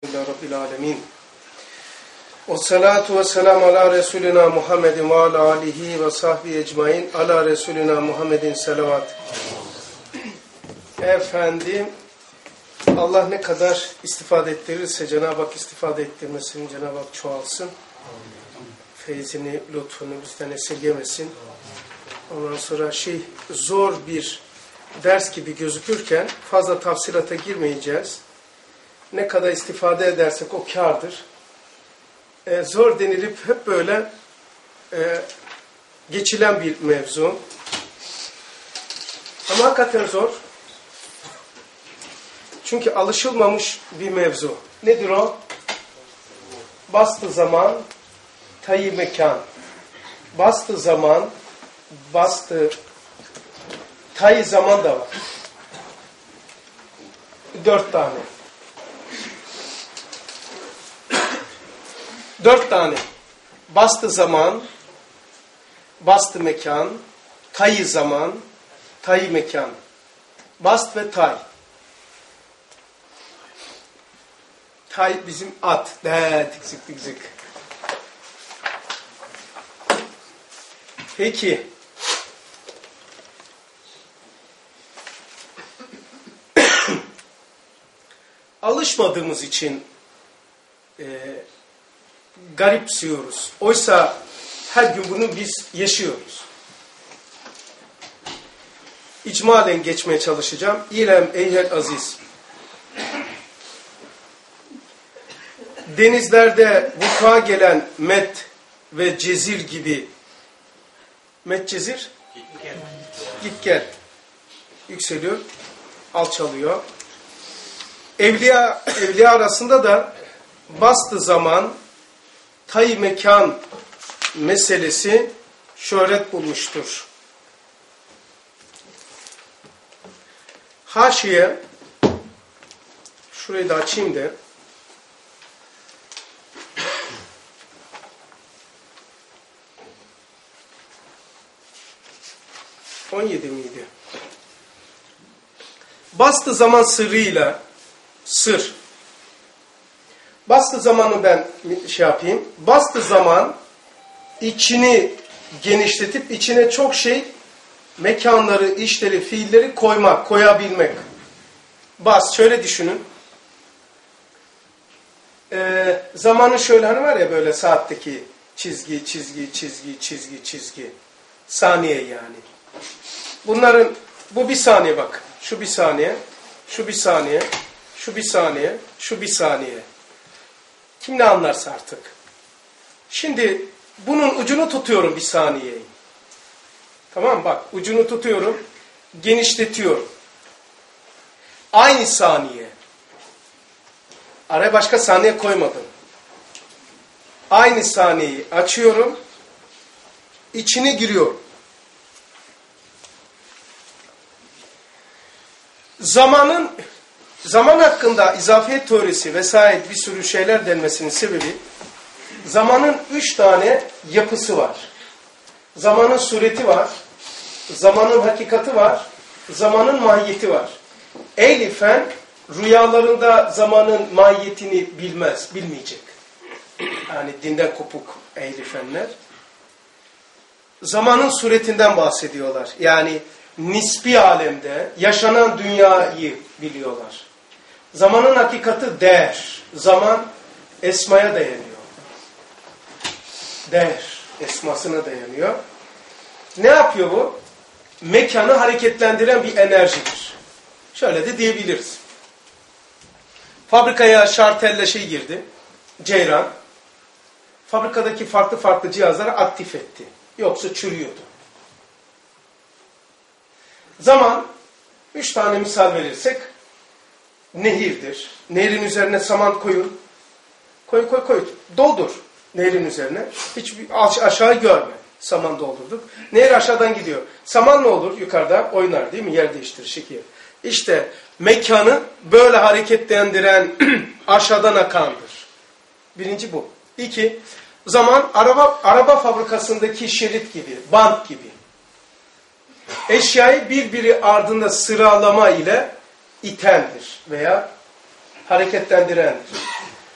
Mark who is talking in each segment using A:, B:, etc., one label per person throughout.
A: Rabbil alemin. Ve salatu ve selamu ala Resulina Muhammedin ve ala alihi ve sahbihi ecmain. Ala Resulina Muhammedin selavat. Efendim, Allah ne kadar istifade ettirirse Cenab-ı Hak istifade ettirmesin, Cenab-ı Hak çoğalsın. Feyzini, lütfunu bizden esirgemesin. Ondan sonra zor bir ders gibi gözükürken fazla tafsilata girmeyeceğiz. Ne kadar istifade edersek o kârdır. Zor denilip hep böyle geçilen bir mevzu. Ama hakikaten zor. Çünkü alışılmamış bir mevzu. Nedir o? Bastı zaman, tayyi mekan. Bastı zaman, tayyi zaman da var. 4 tane. 4 tane. Bastı zaman, bastı mekan, tayyi zaman, tayyi mekan. Bast ve tay. Tay bizim at. Tık tık. Peki. Alışmadığımız için garipsiyoruz. Oysa her gün bunu biz yaşıyoruz. İcmalen geçmeye çalışacağım. İlem eyhel aziz. Denizlerde vuku'a gelen met ve cezir gibi. Met cezir? Git gel. Yükseliyor, alçalıyor. Evliya arasında da bastı zaman, tayyi mekan meselesi şöhret bulmuştur. Haşiye, şurayı da açayım da. miydi? Bastı zaman sırrıyla, sır. Bastı zamanı ben yapayım. Bastı zaman içini genişletip içine çok mekanları, işleri, fiilleri koyabilmek. Şöyle düşünün. Zamanı şöyle hani var ya böyle saatteki çizgi. Saniye yani. Bu bir saniye bak. Şu bir saniye, şu bir saniye, şu bir saniye, şu bir saniye. Kim ne anlarsa artık. Şimdi bunun ucunu tutuyorum bir saniyeyi. Tamam mı? Bak ucunu tutuyorum, genişletiyorum. Aynı saniye. Araya başka saniye koymadım. Aynı saniyeyi açıyorum, içine giriyorum. Zaman hakkında izafiyet teorisi vesaire bir sürü şeyler denmesinin sebebi zamanın 3 tane yapısı var. Zamanın sureti var, zamanın hakikati var, zamanın mahiyeti var. Ehli fen rüyalarında zamanın mahiyetini bilmeyecek. Yani dinden kopuk ehli fenler. Zamanın suretinden bahsediyorlar. Yani nispi alemde yaşanan dünyayı biliyorlar. Zamanın hakikati değer. Zaman esmaya dayanıyor. Değer esmasına dayanıyor. Ne yapıyor bu? Mekanı hareketlendiren bir enerjidir. Şöyle de diyebiliriz. Fabrikaya şartelle girdi. Ceyran. Fabrikadaki farklı cihazları aktif etti. Yoksa çürüyordu. Zaman, 3 tane misal verirsek, nehirdir. Nehrin üzerine saman koyun. Koy. Doldur nehrin üzerine. Hiçbir aşağı görme. Saman doldurduk. Nehir aşağıdan gidiyor. Saman ne olur? Yukarıda oynar değil mi? Yer değiştirir, şekil. İşte mekanı böyle hareketlendiren aşağıdan akandır. Birinci bu. 2. Zaman araba fabrikasındaki şerit gibi, bant gibi. Eşyayı birbiri ardında sıralama ile itendir veya hareketlendirendir.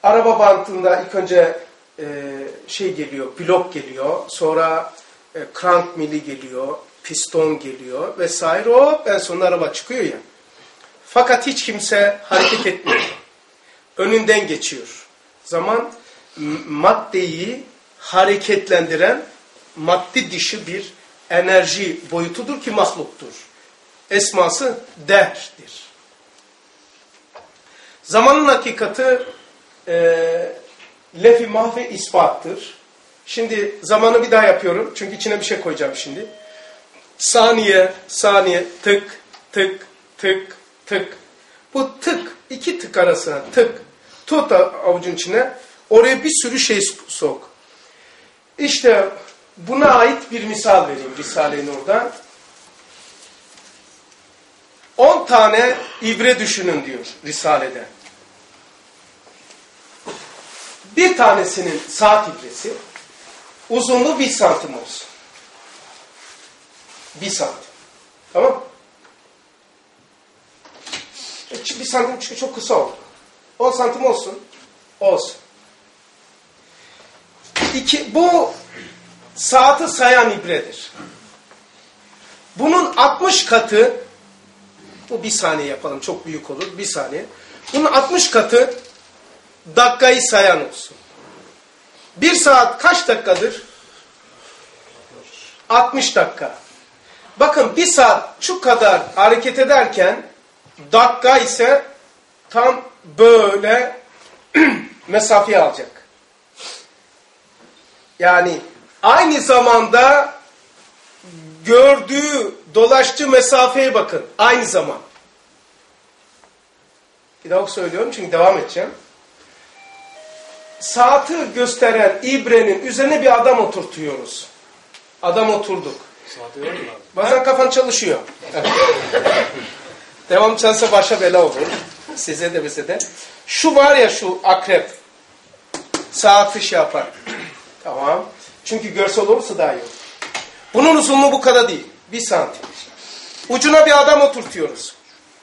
A: araba bantında ilk önce şey geliyor, blok geliyor, sonra crank mili geliyor, piston geliyor vesaire. Hop en sonunda araba çıkıyor ya. Fakat hiç kimse hareket etmiyor. Önünden geçiyor. Zaman maddeyi hareketlendiren maddi dışı bir enerji boyutudur ki mahluktur. Esması dehr'dir. Zamanın hakikati lef-i mahve ispattır. Şimdi zamanı bir daha yapıyorum. Çünkü içine bir şey koyacağım şimdi. Saniye, saniye, tık, tık, tık, tık. Bu tık, iki tık arasına tık. Tut avucun içine. Oraya bir sürü şey sok. İşte buna ait bir misal vereyim Risale-i Nur'dan. 10 tane ibre düşünün diyor Risale'de. Bir tanesinin saat ibresi uzunluğu 1 santim olsun. 1 santim. Tamam. 1 santim çünkü çok kısa oldu. 10 santim olsun. Olsun. Bu saati sayan ibredir. Bunun 60 katı, bu 1 saniye yapalım çok büyük olur, 1 saniye. Bunun 60 katı dakikayı sayan olsun. 1 saat kaç dakikadır? 60 dakika. Bakın 1 saat şu kadar hareket ederken dakika ise tam böyle mesafeyi alacak. Yani aynı zamanda gördüğü, dolaştığı mesafeye bakın. Aynı zaman. Bir daha söylüyorum çünkü devam edeceğim. Saati gösteren ibrenin üzerine bir adam oturtuyoruz. Adam oturduk. Bazen kafan çalışıyor. Devam çalışsa başa bela olur. Size de bize de. Şu var ya şu akrep. Saati şey yapar. Tamam. Çünkü görsel olursa daha iyi olur. Bunun uzunluğu bu kadar değil. 1 santim. Ucuna bir adam oturtuyoruz.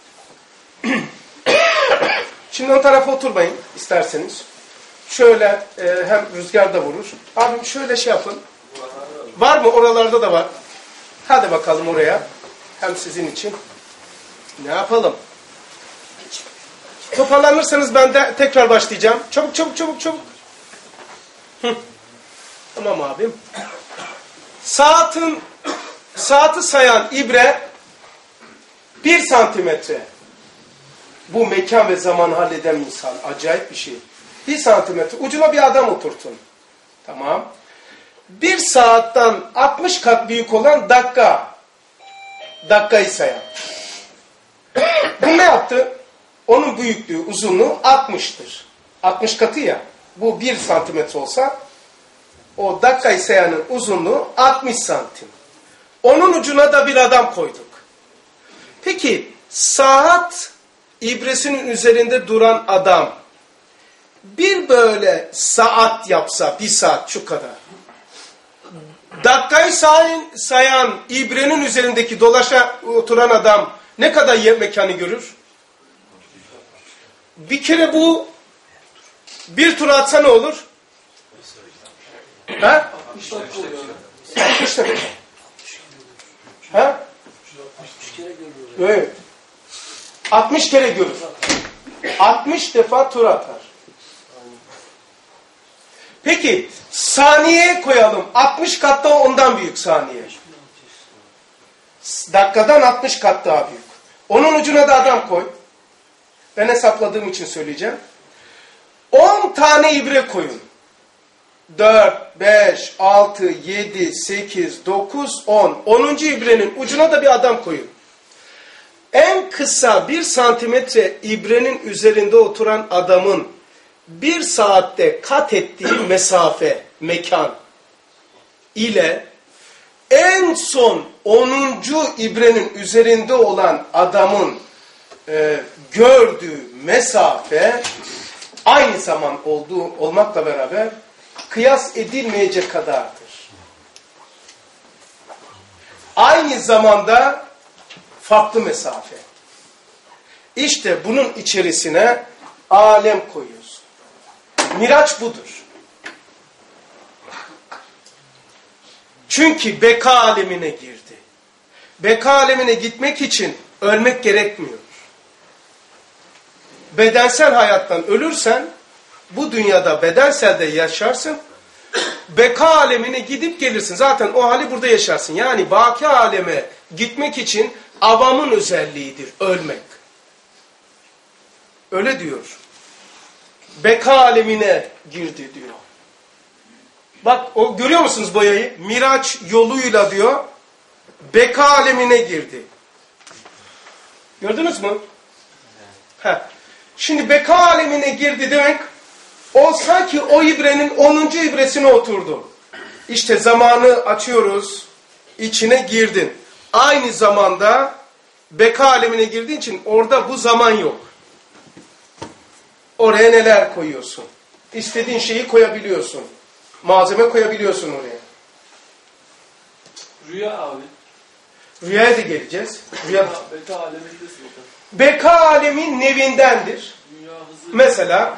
A: Şimdi ön tarafa oturmayın isterseniz. Şöyle hem rüzgar da vurur. Abim şöyle şey yapın. Var mı? Oralarda da var. Hadi bakalım oraya. Hem sizin için. Ne yapalım? Toparlanırsanız ben de tekrar başlayacağım. Çabuk çabuk çabuk çabuk. Tamam abim. Saati sayan ibre 1 santimetre. Bu mekan ve zaman halleden misal. Acayip bir şey. 1 santimetre. Ucuna bir adam oturtun. Tamam. 1 saatten 60 kat büyük olan dakika. Dakikayı sayan. Bu ne yaptı? Onun büyüklüğü, uzunluğu 60'tır. 60 katı ya. Bu 1 santimetre olsa o dakikayı sayanın uzunluğu 60 santim. Onun ucuna da bir adam koyduk. Peki saat ibresinin üzerinde duran adam bir böyle saat yapsa, 1 saat şu kadar. Dakikayı sayan ibrenin üzerindeki oturan adam ne kadar mekanı görür? Bir kere bu bir tur atsa ne olur? Ha? 60 demek. Ha? 60 kere görür. Evet. 60 kere görür. 60 defa tur atar. Peki saniyeye koyalım. 60 kat daha ondan büyük saniye. Dakikadan 60 kat daha büyük. Onun ucuna da adam koy. Ben hesapladığım için söyleyeceğim. 10 tane ibre koyun. 4, 5, 6, 7, 8, 9, 10. 10. ibrenin ucuna da bir adam koyun. En kısa 1 santimetre ibrenin üzerinde oturan adamın 1 saatte kat ettiği mesafe, mekan ile en son 10. ibrenin üzerinde olan adamın gördüğü mesafe aynı zaman olmakla beraber kıyas edilmeyecek kadardır. Aynı zamanda farklı mesafe. İşte bunun içerisine alem koyuyorsun. Miraç budur. Çünkü beka alemine girdi. Beka alemine gitmek için ölmek gerekmiyor. Bedensel hayattan ölürsen, bu dünyada bedenselde yaşarsın, beka alemine gidip gelirsin. Zaten o hali burada yaşarsın. Yani baki aleme gitmek için avamın özelliğidir ölmek. Öyle diyor. Beka alemine girdi diyor. Bak o görüyor musunuz boyayı? Miraç yoluyla diyor, beka alemine girdi. Gördünüz mü? Heh. Şimdi beka alemine girdi demek, o sanki o ibrenin 10. ibresine oturdu. İşte zamanı açıyoruz, içine girdin. Aynı zamanda beka alemine girdiğin için orada bu zaman yok. Oraya neler koyuyorsun? İstediğin şeyi koyabiliyorsun. Malzeme koyabiliyorsun oraya.
B: Rüya abi.
A: Rüyaya da geleceğiz. Rüya...
B: Beka alemindesin.
A: Beka alemin nevindendir. Mesela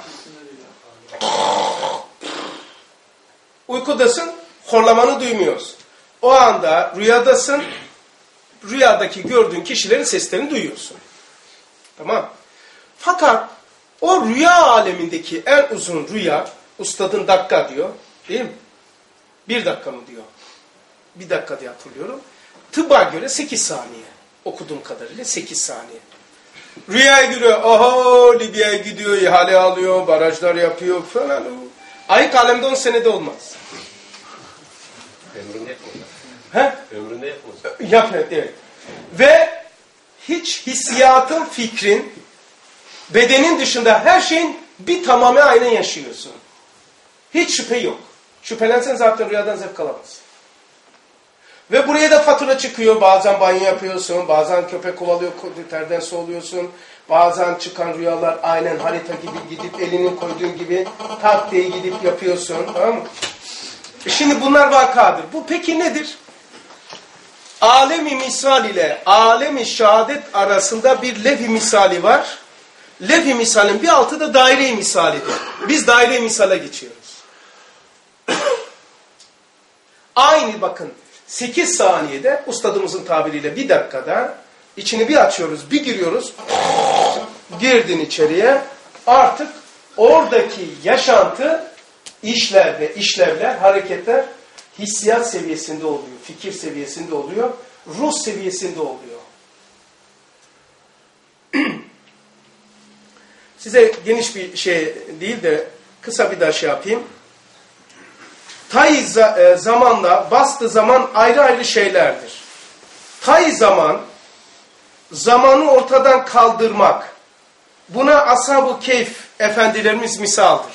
A: uykudasın, horlamanı duymuyorsun. O anda rüyadasın, rüyadaki gördüğün kişilerin seslerini duyuyorsun. Tamam. Fakat o rüya alemindeki en uzun rüya, ustadın dakika diyor, değil mi? 1 dakika mı diyor? 1 dakika diye hatırlıyorum. Tıbba göre 8 saniye. Okuduğum kadarıyla 8 saniye. Rüyaya giriyor. Oho Libya'ya gidiyor, ihale alıyor, barajlar yapıyor falan. Ayık alemde 10 senede olmaz.
C: Ömründe yapmaz.
A: He?
C: Ömründe yapmaz.
A: Yapıyor, evet. Ve hiç hissiyatın, fikrin, bedenin dışında her şeyin bir tamamı aynen yaşıyorsun. Hiç şüphe yok. Şüphelensen zaten rüyadan zevk alamazsın. Ve buraya da fatura çıkıyor. Bazen banyo yapıyorsun, bazen köpek kovalıyor, terden soğuluyorsun. Bazen çıkan rüyalar aynen harita gibi gidip elini koyduğun gibi tak diye gidip yapıyorsun. Tamam mı? Şimdi bunlar vakadır. Bu peki nedir? Alemi misal ile alemi şehadet arasında bir levh-i misali var. Levh-i misalin bir altı da daire-i misalidir. Biz daire-i misale geçiyoruz. Aynı bakın 8 saniyede ustadımızın tabiriyle 1 dakikada içini bir açıyoruz, bir giriyoruz. Girdin içeriye, artık oradaki yaşantı işlevler, hareketler hissiyat seviyesinde oluyor, fikir seviyesinde oluyor, ruh seviyesinde oluyor. Size geniş bir şey değil de kısa bir daha şey yapayım. Tay zamanla bastı zaman ayrı ayrı şeylerdir. Tay zaman, zamanı ortadan kaldırmak. Buna ashab-ı keyf efendilerimiz misaldır.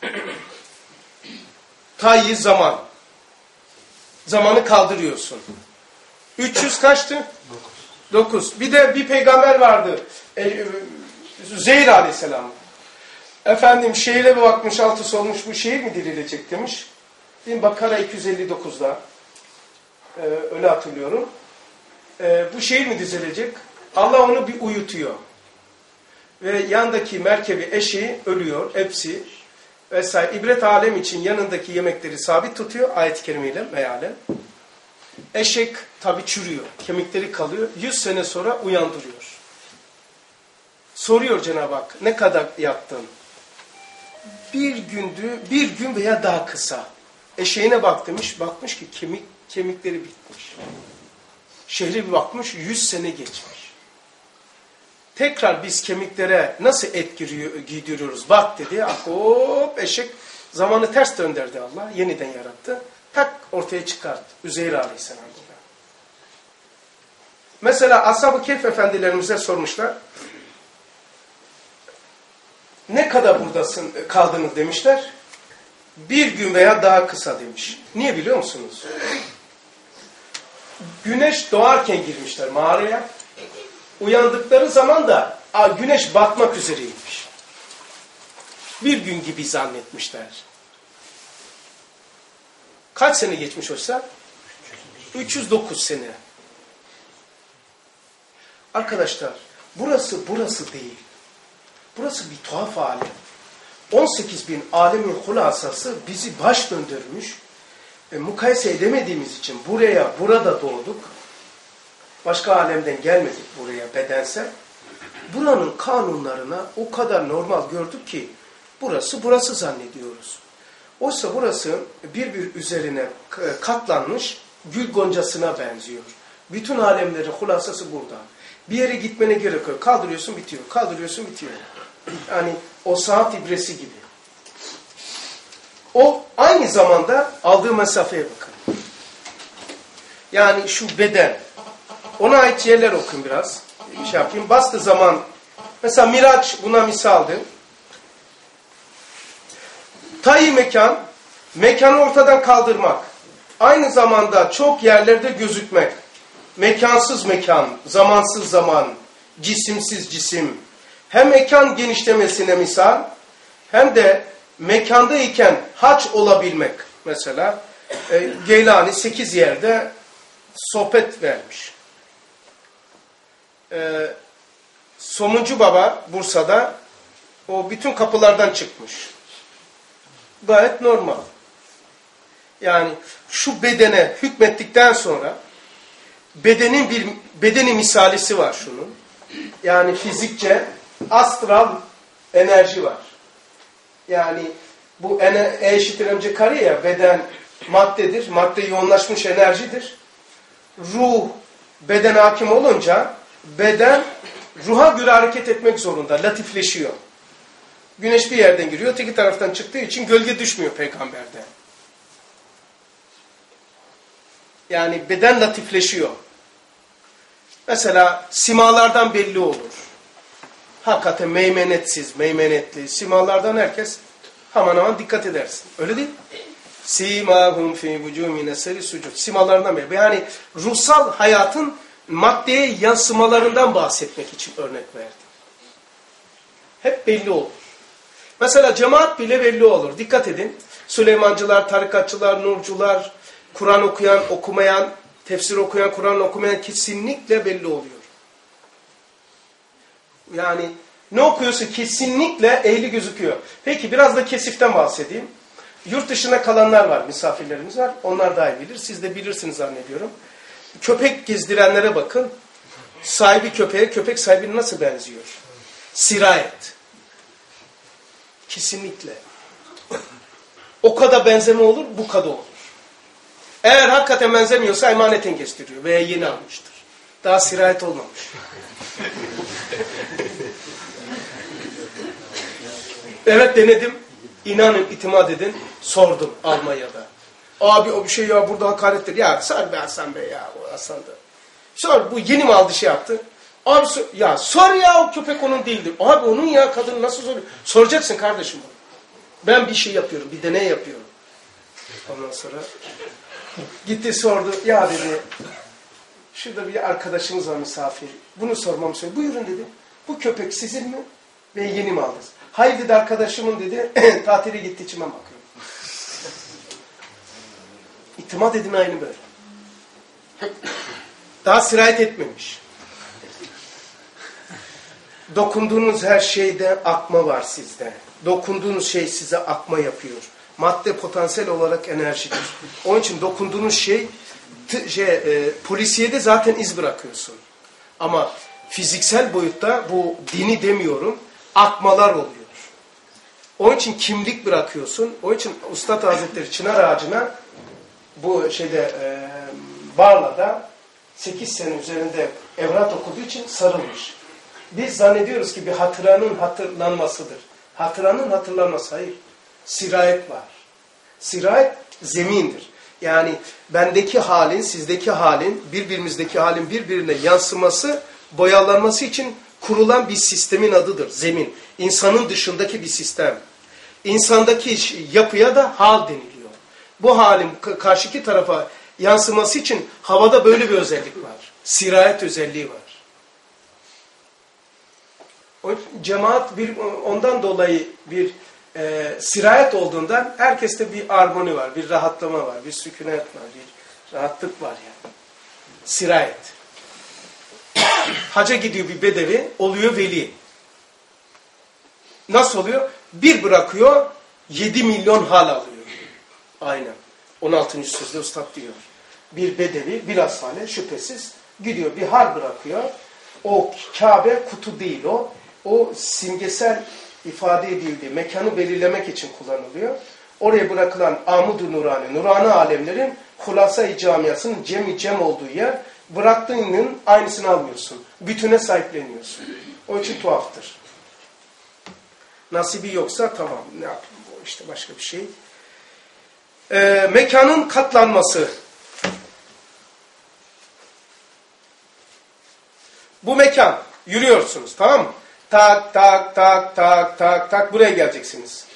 A: Tay zaman. Zamanı kaldırıyorsun. 300 kaçtı? 9. Bir de bir peygamber vardı. Zeyr aleyhisselam. Efendim şehire bir bakmış, altı solmuş, bu şehir mi dirilecek demiş. Bakara 259'da öyle hatırlıyorum. Bu şehir mi dizilecek? Allah onu bir uyutuyor. Ve yandaki merkebi eşeği ölüyor. Hepsi vesaire. İbret alem için yanındaki yemekleri sabit tutuyor. Ayet-i kerimeyle mealen. Eşek tabi çürüyor. Kemikleri kalıyor. 100 sene sonra uyandırıyor. Soruyor Cenab-ı Hak. Ne kadar yattın? Bir gün veya daha kısa. Eşeğine bak demiş. Bakmış ki kemikleri bitmiş. Şehre bir bakmış 100 sene geçmiş. Tekrar biz kemiklere nasıl et giydiriyoruz? Bak dedi. Hop eşek zamanı ters döndürdü Allah. Yeniden yarattı. Tak ortaya çıkarttı. Üzeyr Aleyhisselam. Mesela Ashab-ı Kehf efendilerimize sormuşlar. Ne kadar buradasın kaldınız demişler. 1 gün veya daha kısa demiş. Niye biliyor musunuz? Güneş doğarken girmişler mağaraya. Uyandıkları zaman da güneş batmak üzereymiş. 1 gün gibi zannetmişler. Kaç sene geçmiş oysa? 309 sene. Arkadaşlar burası değil. Burası bir tuhaf alem. 18 bin alemin hulasası bizi baş döndürmüş. Mukayese edemediğimiz için burada doğduk. Başka alemden gelmedik buraya bedensel. Buranın kanunlarına o kadar normal gördük ki burası zannediyoruz. Oysa burası bir üzerine katlanmış gül goncasına benziyor. Bütün alemlerin hulasası burada. Bir yere gitmene gerek yok. Kaldırıyorsun bitiyor. Kaldırıyorsun bitiyor. Yani o saat ibresi gibi. O aynı zamanda aldığı mesafeye bakın. Yani şu beden. Ona ait yerler okuyun biraz. Bir şey yapayım. Bastığı zaman mesela Miraç buna misaldi. Tayyi mekan, mekanı ortadan kaldırmak. Aynı zamanda çok yerlerde gözükmek. Mekansız mekan, zamansız zaman, cisimsiz cisim. Hem mekan genişlemesine misal, hem de mekanda iken haç olabilmek. Mesela Geylani 8 yerde sohbet vermiş. Somuncu Baba Bursa'da o bütün kapılardan çıkmış. Gayet normal. Yani şu bedene hükmettikten sonra bedeni misalisi var şunun. Yani fizikçe astral enerji var. Yani bu E eşittir mc kare ya, beden maddedir. Madde yoğunlaşmış enerjidir. Ruh bedene hakim olunca beden ruha göre hareket etmek zorunda. Latifleşiyor. Güneş bir yerden giriyor, öteki taraftan çıktığı için gölge düşmüyor peygamberde. Yani beden latifleşiyor. Mesela simalardan belli olur. Hakikaten meymenetli simalardan herkes hemen dikkat edersin. Öyle değil mi? Simahum fi vucuhihim eseri sucud. Simalarından belli. Yani ruhsal hayatın maddeye yansımalarından bahsetmek için örnek verdim. Hep belli olur. Mesela cemaat bile belli olur. Dikkat edin. Süleymancılar, tarikatçılar, nurcular, Kur'an okuyan, okumayan, tefsir okuyan, Kur'an okumayan kesinlikle belli oluyor. Yani ne okuyorsa kesinlikle ehli gözüküyor. Peki biraz da kesiften bahsedeyim. Yurt dışına kalanlar var, misafirlerimiz var. Onlar daha iyi bilir. Siz de bilirsiniz zannediyorum. Köpek gezdirenlere bakın. Sahibi köpeğe, köpek sahibine nasıl benziyor? Sirayet. Kesinlikle. O kadar benzeme olur, bu kadar olur. Eğer hakikaten benzemiyorsa emaneten kestiriyor veya yeni almıştır. Daha sirayet olmamış. Evet denedim. İnanın, itimat edin. Sordum Almanya'da. Abi o bir şey ya, burada hakarettir. Ya sor be Hasan Bey ya, o Hasan'da. Sor, bu yeni mi aldı şey yaptı. Abi ya sor ya, o köpek onun değildir. Abi onun ya, kadın nasıl soruyor? Soracaksın kardeşim bunu. Ben bir şey yapıyorum, bir deney yapıyorum. Ondan sonra gitti sordu. Ya dedi, şurada bir arkadaşımız var misafir. Bunu sormamı söyledi. Buyurun dedi. Bu köpek sizin mi? Ve yeni mi aldınız? Hayır dedi, arkadaşımın dedi. Tatile gitti, içime bakıyorum. İtimat edin aynı böyle. Daha sirayet etmemiş. Dokunduğunuz her şeyde akma var sizde. Dokunduğunuz şey size akma yapıyor. Madde potansiyel olarak enerjidir. Onun için dokunduğunuz şey polisiyede zaten iz bırakıyorsun. Ama fiziksel boyutta, bu dini demiyorum, akmalar oluyor. Onun için kimlik bırakıyorsun. Onun için Üstad Hazretleri çınar ağacına bu Barla'da 8 sene üzerinde evrat okuduğu için sarılmış. Biz zannediyoruz ki bir hatıranın hatırlanmasıdır. Hatıranın hatırlanması, hayır. Sirayet var. Sirayet zemindir. Yani bendeki halin, sizdeki halin, birbirimizdeki halin birbirine yansıması, boyalanması için kurulan bir sistemin adıdır. Zemin. İnsanın dışındaki bir sistem. İnsandaki yapıya da hal deniliyor. Bu halin karşıki tarafa yansıması için havada böyle bir özellik var. Sirayet özelliği var. O cemaat ondan dolayı bir sirayet olduğundan herkeste bir armoni var, bir rahatlama var, bir sükunet var, bir rahatlık var yani. Sirayet. Haca gidiyor bir bedevi, oluyor veli. Nasıl oluyor? bir bırakıyor 7 milyon hal alıyor. Aynen. 16. sözde Üstad diyor. Bir bedevi bilhassa şüphesiz gidiyor bir hal bırakıyor. O Kabe kutu değil o. O simgesel ifade edildiği mekanı belirlemek için kullanılıyor. Oraya bırakılan amud-u nurani, nurani alemlerin hulasa-i camiasının cem olduğu yer, bıraktığının aynısını almıyorsun. Bütüne sahipleniyorsun. O için tuhaftır. Nasibi yoksa tamam, ne yapayım, o işte başka bir şey. Mekanın katlanması. Bu mekan, yürüyorsunuz, tamam mı? Tak tak tak tak tak tak buraya geleceksiniz.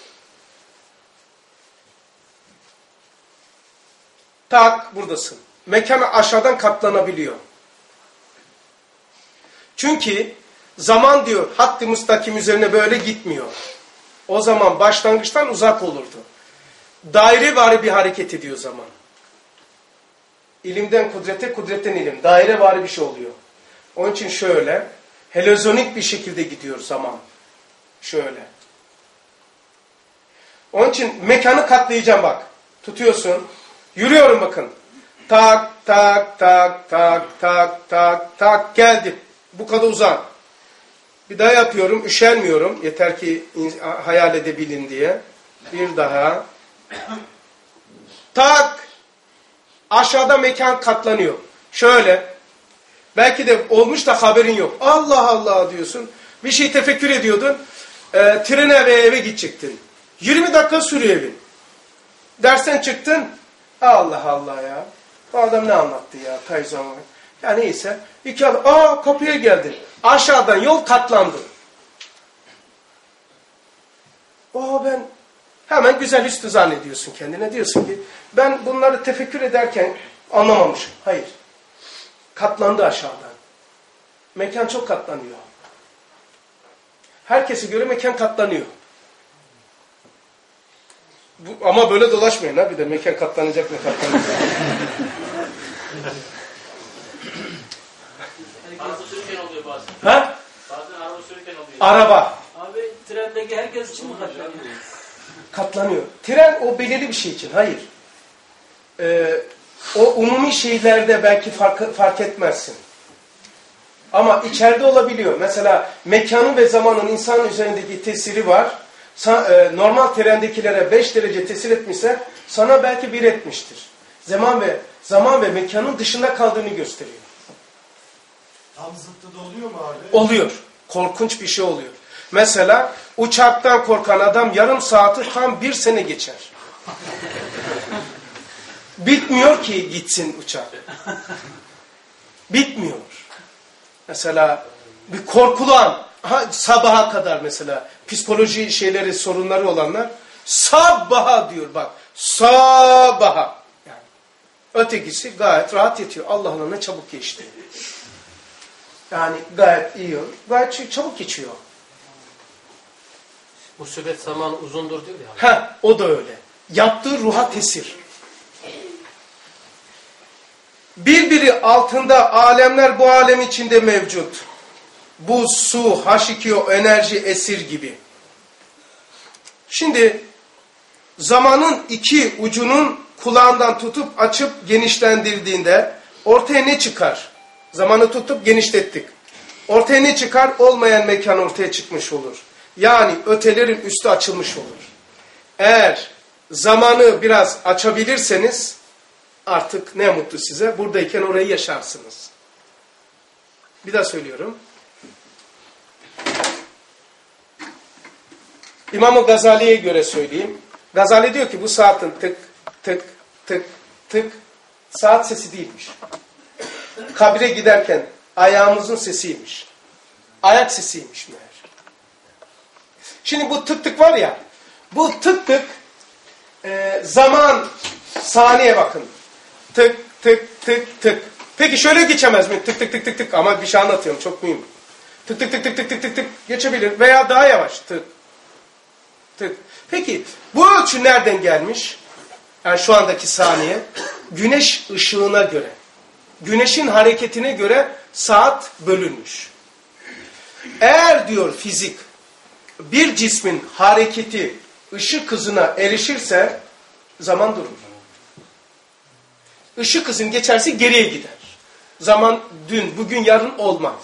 A: Tak buradasın. Mekan aşağıdan katlanabiliyor. Çünkü zaman diyor hatt-ı müstakim üzerine böyle gitmiyor. O zaman başlangıçtan uzak olurdu. Dairevari bir hareket ediyor zaman. İlimden kudrete, kudretten ilim. Dairevari bir şey oluyor. Onun için şöyle, heliozonik bir şekilde gidiyor zaman. Şöyle. Onun için mekanı katlayacağım bak. Tutuyorsun. Yürüyorum bakın. Tak tak tak tak tak tak tak geldi. Bu kadar uzak. Bir daha yapıyorum. Üşenmiyorum. Yeter ki hayal edebilin diye. Bir daha. Tak. Aşağıda mekan katlanıyor. Şöyle. Belki de olmuş da haberin yok. Allah Allah diyorsun. Bir şey tefekkür ediyordun. Trene ve eve gidecektin. 20 dakika sürüyor evin. Dersten çıktın. Allah Allah ya. Bu adam ne anlattı ya? Tayzan. Ya neyse. İki adam. Kapıya geldin. Aşağıdan yol katlandı. Ben hemen güzel üstü zannediyorsun kendine. Diyorsun ki ben bunları tefekkür ederken anlamamışım. Hayır. Katlandı aşağıdan. Mekan çok katlanıyor. Herkese göre mekan katlanıyor. Ama böyle dolaşmayın ha bir de mekan katlanacak mı katlanacak.
B: Araba sürürken oluyor bazen.
A: Ha?
B: Bazen araba sürürken oluyor.
A: Araba.
B: Abi trendeki herkes için mi katlanıyor?
A: Katlanıyor. Tren o belirli bir şey için. Hayır. O umumi şeylerde belki fark etmezsin. Ama içeride olabiliyor. Mesela mekanın ve zamanın insanın üzerindeki tesiri var. Normal trendekilere 5 derece tesir etmişse sana belki 1 etmiştir. Zaman ve mekanın dışında kaldığını gösteriyor.
C: Tam zıttı da oluyor mu abi?
A: Oluyor. Korkunç bir şey oluyor. Mesela uçaktan korkan adam yarım saati tam 1 sene geçer. Bitmiyor ki gitsin uçak. Bitmiyor. Mesela bir korkulu an. Sabaha kadar mesela psikoloji şeyleri sorunları olanlar sabaha diyor bak. Sabaha. Yani ötekisi gayet rahat yetiyor. Allah Allah ne çabuk geçti. Yani gayet iyi. Gayet çabuk geçiyor.
D: Musibet zaman uzundur diyor ya.
A: O da öyle. Yaptığı ruha tesir. Birbiri altında alemler bu alem içinde mevcut. Buz, su, H2O, enerji, esir gibi. Şimdi zamanın iki ucunun kulağından tutup açıp genişlendirdiğinde ortaya ne çıkar? Zamanı tutup genişlettik. Ortaya ne çıkar? Olmayan mekan ortaya çıkmış olur. Yani ötelerin üstü açılmış olur. Eğer zamanı biraz açabilirseniz artık ne mutlu size. Buradayken orayı yaşarsınız. Bir daha söylüyorum. İmam-ı Gazali'ye göre söyleyeyim. Gazali diyor ki bu saatin tık tık tık tık saat sesi değilmiş. Kabire giderken ayağımızın sesiymiş. Ayak sesiymiş meğer. Şimdi bu tık tık var ya, bu tık tık zaman, saniye bakın. Tık tık tık tık. Peki şöyle geçemez mi? Tık tık tık tık tık ama bir şey anlatıyorum çok mühim. Tık tık tık tık tık tık tık tık geçebilir veya daha yavaş tık tık. Peki bu ölçü nereden gelmiş? Yani şu andaki saniye güneş ışığına göre, güneşin hareketine göre saat bölünmüş. Eğer diyor fizik bir cismin hareketi ışık hızına erişirse zaman durur. Işık hızın geçerse geriye gider. Zaman dün, bugün, yarın olmaz.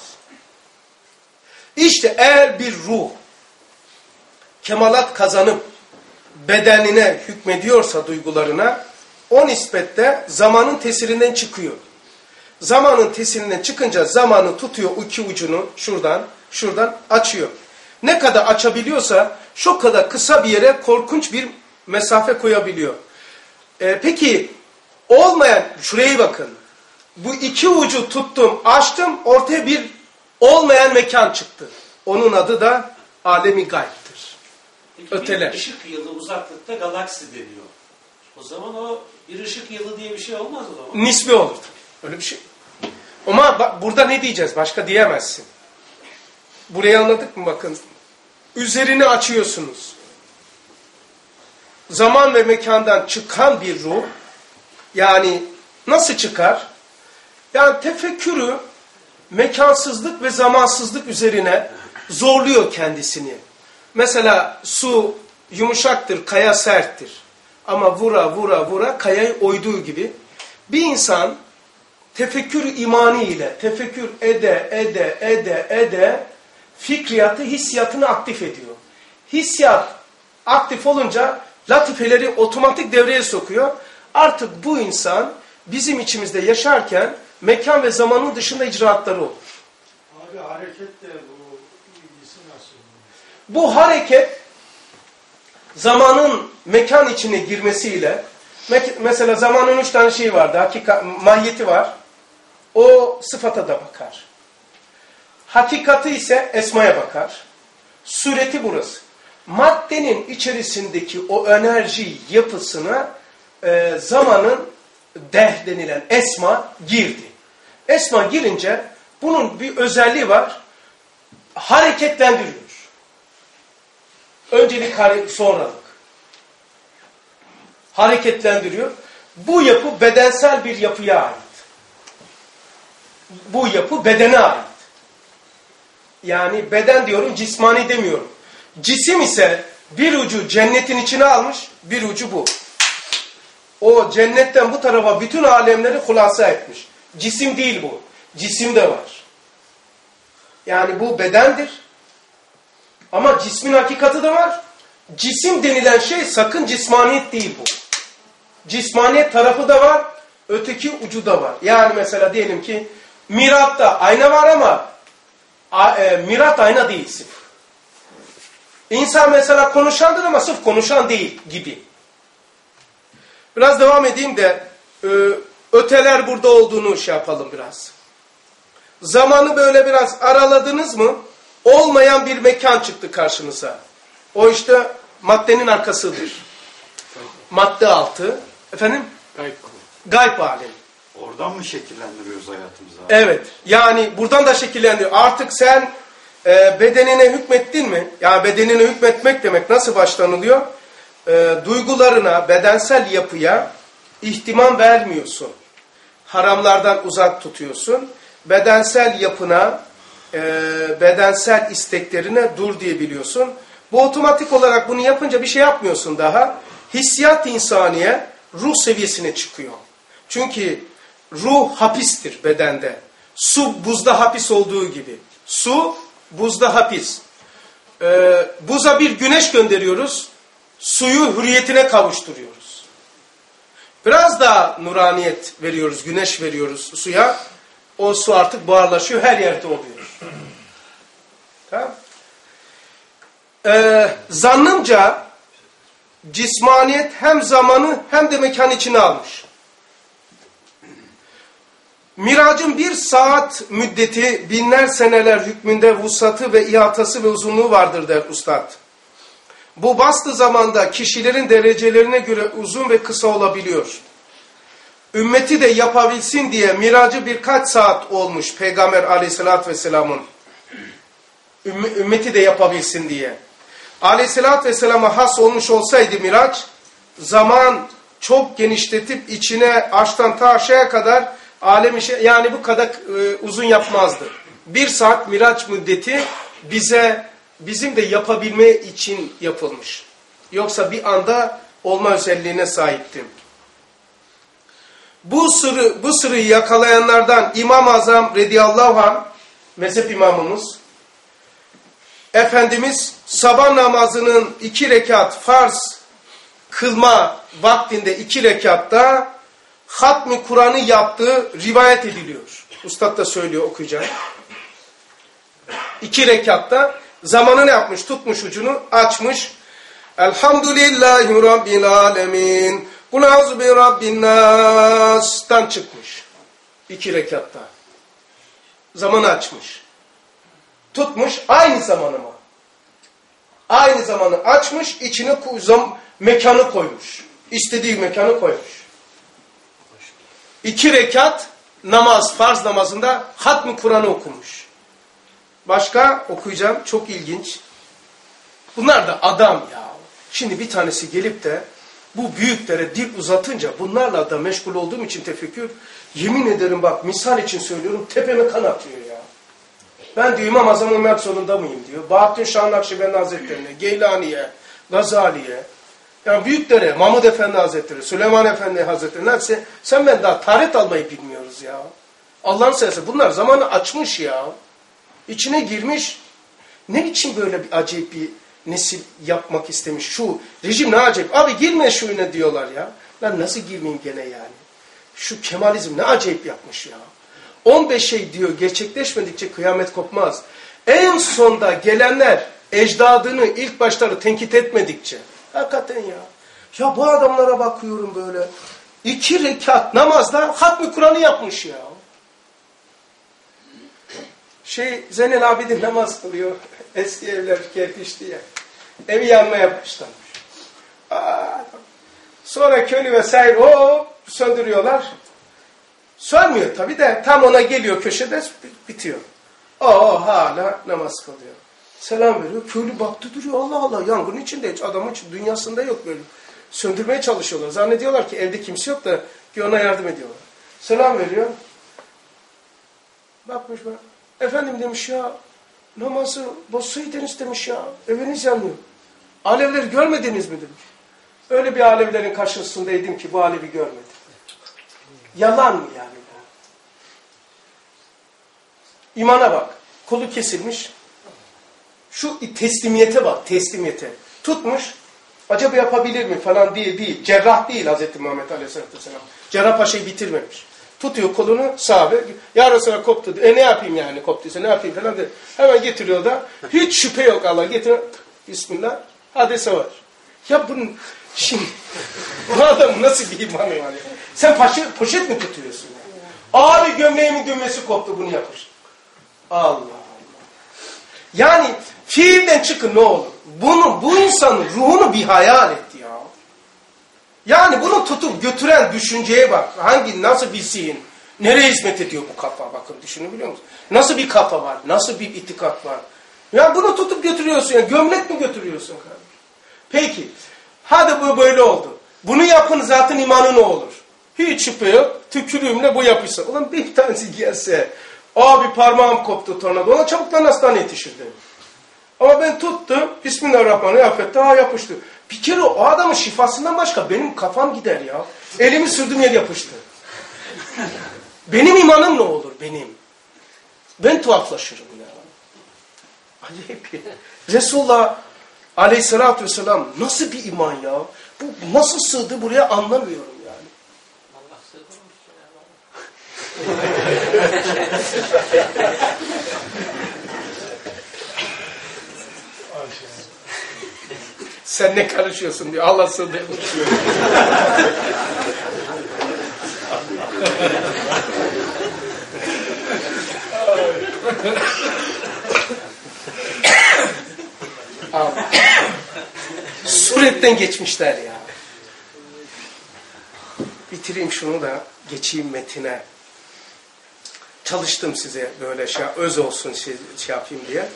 A: İşte eğer bir ruh kemalat kazanıp bedenine hükmediyorsa, duygularına, o nispette zamanın tesirinden çıkıyor. Zamanın tesirinden çıkınca zamanı tutuyor, iki ucunu şuradan açıyor. Ne kadar açabiliyorsa şu kadar kısa bir yere korkunç bir mesafe koyabiliyor. Peki olmayan, şuraya bakın. Bu iki ucu tuttum, açtım, ortaya bir olmayan mekan çıktı. Onun adı da alemi gayb'tir.
E: Peki
A: Öteler.
E: bir ışık yılı uzaklıkta galaksi deniyor. O zaman o bir ışık yılı diye bir şey olmaz o zaman.
A: Nisbi olur. Öyle bir şey. Ama bak, burada ne diyeceğiz? Başka diyemezsin. Burayı anladık mı bakın? Üzerini açıyorsunuz. Zaman ve mekandan çıkan bir ruh, yani nasıl çıkar? Yani tefekkürü mekansızlık ve zamansızlık üzerine zorluyor kendisini. Mesela su yumuşaktır, kaya serttir. Ama vura kayayı oyduğu gibi bir insan tefekkür imani ile tefekkür ede fikriyatı, hissiyatını aktif ediyor. Hissiyat aktif olunca latifeleri otomatik devreye sokuyor. Artık bu insan bizim içimizde yaşarken mekan ve zamanın dışında icraatları olur.
C: Abi hareketle bu ilgisi nasıl?
A: Bu hareket zamanın mekan içine girmesiyle, mesela zamanın 3 tane şeyi vardı, mahiyeti var. O sıfata da bakar. Hakikati ise esmaya bakar. Sureti burası. Maddenin içerisindeki o enerji yapısına zamanın deh denilen esma girdi. Esma girince bunun bir özelliği var. Hareketlendiriyor. Öncelik sonralık. Hareketlendiriyor. Bu yapı bedensel bir yapıya ait. Bu yapı bedene ait. Yani beden diyorum, cismani demiyorum. Cisim ise bir ucu cennetin içine almış, bir ucu bu. O cennetten bu tarafa bütün alemleri hulasa etmiş. Cisim değil bu. Cisim de var. Yani bu bedendir. Ama cismin hakikati de var. Cisim denilen şey sakın cismaniyet değil bu. Cismaniyet tarafı da var, öteki ucu da var. Yani mesela diyelim ki miratta ayna var ama mirat ayna değil sırf. İnsan mesela konuşandır ama sırf konuşan değil gibi. Biraz devam edeyim de öteler burada olduğunu şey yapalım biraz. Zamanı böyle biraz araladınız mı? Olmayan bir mekan çıktı karşınıza. O işte maddenin arkasıdır. Madde altı. Efendim? Gayb alemi.
F: Oradan mı şekillendiriyoruz hayatımızı?
A: Evet. Yani buradan da şekillendiriyor. Artık sen bedenine hükmettin mi? Yani bedenine hükmetmek demek nasıl başlanılıyor? Duygularına, bedensel yapıya ihtimam vermiyorsun. Haramlardan uzak tutuyorsun. Bedensel yapına, bedensel isteklerine dur diyebiliyorsun. Bu otomatik olarak bunu yapınca bir şey yapmıyorsun daha. Hissiyat insaniye ruh seviyesine çıkıyor. Çünkü ruh hapistir bedende. Su buzda hapis olduğu gibi. Su buzda hapis. Buza bir güneş gönderiyoruz. Suyu hürriyetine kavuşturuyoruz. Biraz daha nuraniyet veriyoruz, güneş veriyoruz suya. O su artık buharlaşıyor, her yerde oluyor. Tamam. Zannımca cismaniyet hem zamanı hem de mekan içine almış. Miracın bir saat müddeti binler seneler hükmünde vusatı ve ihatası ve uzunluğu vardır der Üstad. Bu bastı zamanda kişilerin derecelerine göre uzun ve kısa olabiliyor. Ümmeti de yapabilsin diye miracı birkaç saat olmuş Peygamber aleyhissalatü vesselamın. Ümmeti de yapabilsin diye. Aleyhissalatü vesselama has olmuş olsaydı miraç, zaman çok genişletip içine açtan ta aşağıya kadar alemi yani bu kadar uzun yapmazdı. Bir saat miraç müddeti bize bizim de yapabilme için yapılmış. Yoksa bir anda olma özelliğine sahiptim. Bu sırrı yakalayanlardan İmam-ı Azam radıyallahu anh, mezhep imamımız, Efendimiz sabah namazının 2 rekat farz kılma vaktinde 2 rekatta hatmi Kur'an'ı yaptığı rivayet ediliyor. Ustad da söylüyor, okuyacağım. 2 rekatta zamanı ne yapmış? Tutmuş ucunu, açmış. Elhamdülillahi Rabbil alemin. Kul auzu bi Rabbin nas'tan çıkmış. 2 rekatta. Zamanı açmış. Tutmuş aynı zamanı mı? Aynı zamanı açmış, içine mekanı koymuş. İstediği mekanı koymuş. 2 rekat namaz, farz namazında hatmi Kur'an'ı okumuş. Başka okuyacağım, çok ilginç. Bunlar da adam ya. Şimdi bir tanesi gelip de bu büyüklere dil uzatınca bunlarla da meşgul olduğum için tefekkür, yemin ederim bak misal için söylüyorum, tepeme kan atıyor ya. Ben diyor İmam Azam Ömer zorunda mıyım diyor. Bahattin Şah Nakşibendi Hazretleri'ne, Geylani'ye, Gazali'ye, yani büyüklere, Mahmud Efendi Hazretleri, Süleyman Efendi Hazretleri, neyse sen ben daha taharet almayı bilmiyoruz ya. Allah'ın seversen bunlar zamanı açmış ya. İçine girmiş. Ne biçim böyle bir acayip bir nesil yapmak istemiş. Şu rejim ne acayip. Abi girme şu ne diyorlar ya. Lan nasıl girmeyeyim gene yani. Şu Kemalizm ne acayip yapmış ya. 15 şey diyor gerçekleşmedikçe kıyamet kopmaz. En sonda gelenler ecdadını ilk başları tenkit etmedikçe. Hakikaten ya. Ya bu adamlara bakıyorum böyle. 2 rekat namazda hatmi Kur'an'ı yapmış ya. Zeynel Abidin namaz kılıyor. Eski evler kerpiçti ya. Evi yanmaya başlamış. Sonra köylü vesaire söndürüyorlar. Sönmüyor tabii de tam ona geliyor köşede bitiyor. Hala namaz kılıyor. Selam veriyor. Köylü baktı duruyor. Allah Allah yangın içinde hiç adamın dünyasında yok böyle. Söndürmeye çalışıyorlar. Zannediyorlar ki evde kimse yok da ki ona yardım ediyorlar. Selam veriyor. Bakmış bana. Efendim demiş ya namazı bozsaydınız demiş ya. Eviniz yanıyor. Alevleri görmediniz mi demiş. Öyle bir alevlerin karşısındaydım ki bu alevi görmedim. Yalan mı yani bu? İmana bak. Kolu kesilmiş. Şu teslimiyete bak. Teslimiyete. Tutmuş. Acaba yapabilir mi falan değil. Cerrah değil Hz. Muhammed Aleyhisselatü Vesselam. Cerrahpaşa'yı bitirmemiş. Tutuyor kolunu sahabe. Ya Resulallah koptu. Ne yapayım yani koptuysa ne yapayım falan diye. Hemen getiriyor da. Hiç şüphe yok Allah getiriyor. Bismillah. Hadise var. Ya bunun şimdi bu adam nasıl bir imanı var ya? Sen poşet mi tutuyorsun? Abi gömleğimin düğmesi koptu bunu yapmış. Allah Allah. Yani fiilden çıkın ne olur. Bu insanın ruhunu bir hayal etti ya. Yani bunu tutup götüren düşünceye bak. Nasıl bir zihin? Nereye hizmet ediyor bu kafa? Bakın düşünebiliyor musun? Nasıl bir kafa var? Nasıl bir itikat var? Ya bunu tutup götürüyorsun ya. Gömlek mi götürüyorsun kardeşim? Peki. Hadi bu böyle oldu. Bunu yapın zaten imanı ne olur? Hiç şüphe yok. Tükürüğümle bu yapışsa. Ulan bir tanesi gelse. Abi parmağım koptu tornado. Ona çabuktan hastaneye yetişirdi. Ama ben tuttum. Bismillahirrahmanirrahim. Daha yapıştı. Bir kere o adamın şifasından başka benim kafam gider ya. Elimi sürdüğüm yer yapıştı. Benim imanım ne olur benim? Ben tuhaflaşırım ya. Acayip ya. Resulullah Aleyhisselatü Vesselam nasıl bir iman ya? Bu nasıl sığdı buraya anlamıyorum yani.
B: Allah sığdırmış
A: Sen ne karışıyorsun diyor. Allah sığdırmış diyor. Suretten geçmişler ya. Bitireyim şunu da geçeyim metine. Çalıştım size böyle öz olsun şey yapayım diye.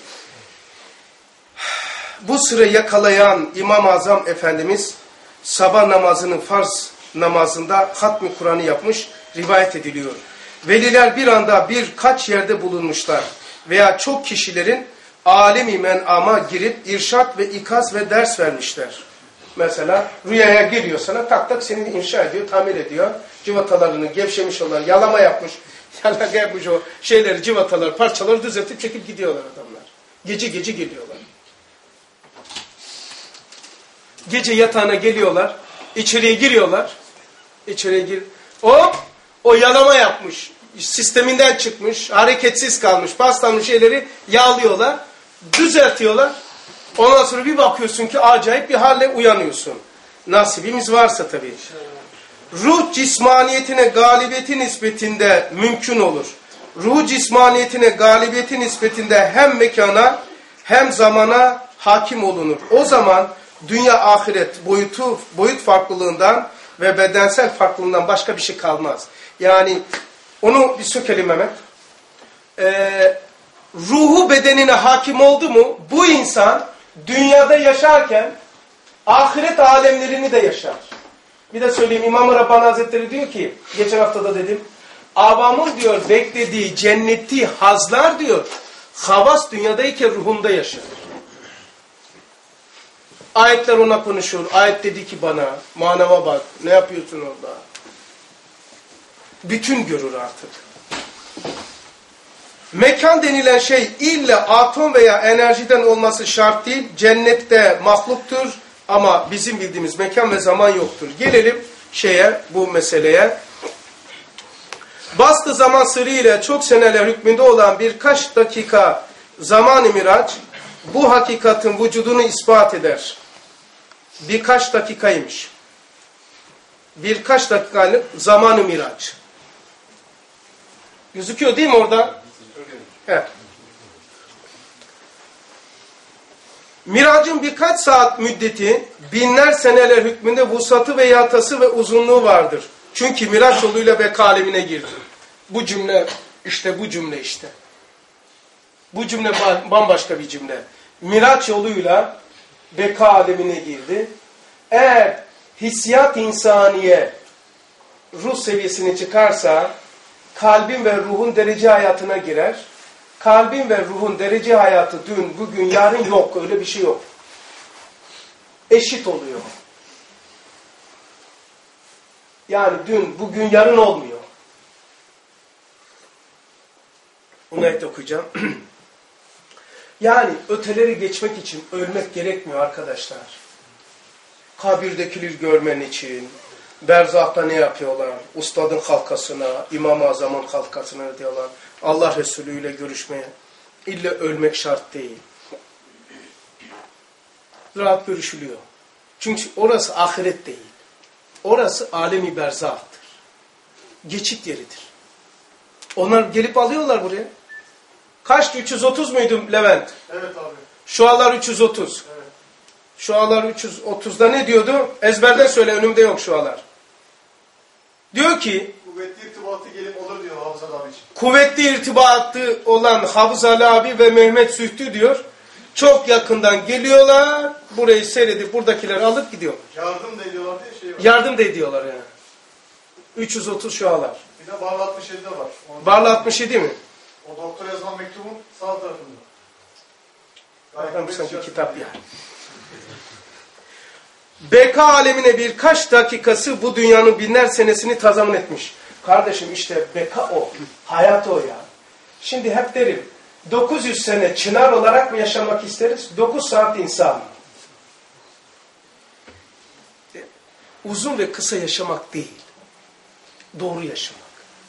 A: Bu sırayı yakalayan İmam-ı Azam Efendimiz sabah namazının farz namazında hatmi Kur'an'ı yapmış, rivayet ediliyor. Veliler bir anda birkaç yerde bulunmuşlar veya çok kişilerin alemi menama girip irşat ve ikaz ve ders vermişler. Mesela rüyaya giriyor sana, tak tak seni inşa ediyor, tamir ediyor. Civatalarını gevşemiş olan, yalama yapmış o şeyleri, civataları, parçaları düzeltip çekip gidiyorlar adamlar. Gece gece geliyorlar. Gece yatağına geliyorlar, içeriye giriyorlar. O yalama yapmış, sisteminden çıkmış, hareketsiz kalmış, paslanmış şeyleri yağlıyorlar, düzeltiyorlar. Ondan sonra bir bakıyorsun ki acayip bir halle uyanıyorsun. Nasibimiz varsa tabii. Ruh cismaniyetine galibiyeti nispetinde mümkün olur. Ruh cismaniyetine galibiyeti nispetinde hem mekana hem zamana hakim olunur. O zaman dünya ahiret boyut farklılığından ve bedensel farklılığından başka bir şey kalmaz. Yani onu bir sökelim hemen. Ruhu bedenine hakim oldu mu bu insan dünyada yaşarken ahiret alemlerini de yaşar. Bir de söyleyeyim, İmam-ı Rabbani Hazretleri diyor ki, geçen hafta da dedim, avamın diyor beklediği cenneti hazlar diyor, havas dünyadayken ruhunda yaşar. Ayetler ona konuşuyor. Ayet dedi ki bana, manama bak, ne yapıyorsun orada? Bütün görür artık. Mekan denilen şey illa atom veya enerjiden olması şart değil. Cennette mahluktur ama bizim bildiğimiz mekan ve zaman yoktur. Gelelim bu meseleye. Bastı zaman sırrı ile çok seneler hükmünde olan birkaç dakika zaman-ı miraç bu hakikatin vücudunu ispat eder. Birkaç dakikaymış. Birkaç dakikalık zaman-ı miraç. Gözüküyor değil mi orada? Evet. Miracın birkaç saat müddeti binler seneler hükmünde vusatı ve yatası ve uzunluğu vardır. Çünkü miraç yoluyla beka alemine girdi. Bu cümle işte. Bu cümle bambaşka bir cümle. Miraç yoluyla beka alemine girdi. Eğer hissiyat insaniye ruh seviyesine çıkarsa kalbin ve ruhun derece hayatına girer. Kalbin ve ruhun derece hayatı dün, bugün, yarın yok. Öyle bir şey yok. Eşit oluyor. Yani dün, bugün, yarın olmuyor. Onu ayet okuyacağım. Yani öteleri geçmek için ölmek gerekmiyor arkadaşlar. Kabirdekileri görmen için, berzahta ne yapıyorlar? Ustadın halkasına, İmam-ı Azam'ın halkasına diyorlar. Allah Resulü ile görüşmeye. İlla ölmek şart değil. Rahat görüşülüyor. Çünkü orası ahiret değil. Orası alemi berzahtır. Geçit yeridir. Onlar gelip alıyorlar buraya. Kaçtı? 330 muydu Levent?
C: Evet abi.
A: Şualar 330.
C: Evet.
A: Şualar 330'da ne diyordu? Ezberden söyle, önümde yok şualar. Diyor ki
C: Kuvvetli irtibatı gelip olur diyor Hafız Ali abi için.
A: Kuvvetli irtibatı olan Hafız Ali abi ve Mehmet Sühtü diyor. Çok yakından geliyorlar. Burayı seyredip buradakileri alıp gidiyor.
C: Yardım da ediyorlar diye şey var.
A: Yardım da ediyorlar yani. 330 şualar.
C: Bir de Barla 67'de var.
A: Barla 67 mi?
C: O doktor yazılan mektubun sağ tarafında.
A: Adam sanki kitap yani. Beka alemine birkaç dakikası bu dünyanın binler senesini tazamun etmiş. Kardeşim işte beka o. Hayat o ya. Şimdi hep derim 900 sene çınar olarak mı yaşamak isteriz? 9 saat insan mı? Uzun ve kısa yaşamak değil. Doğru yaşamak.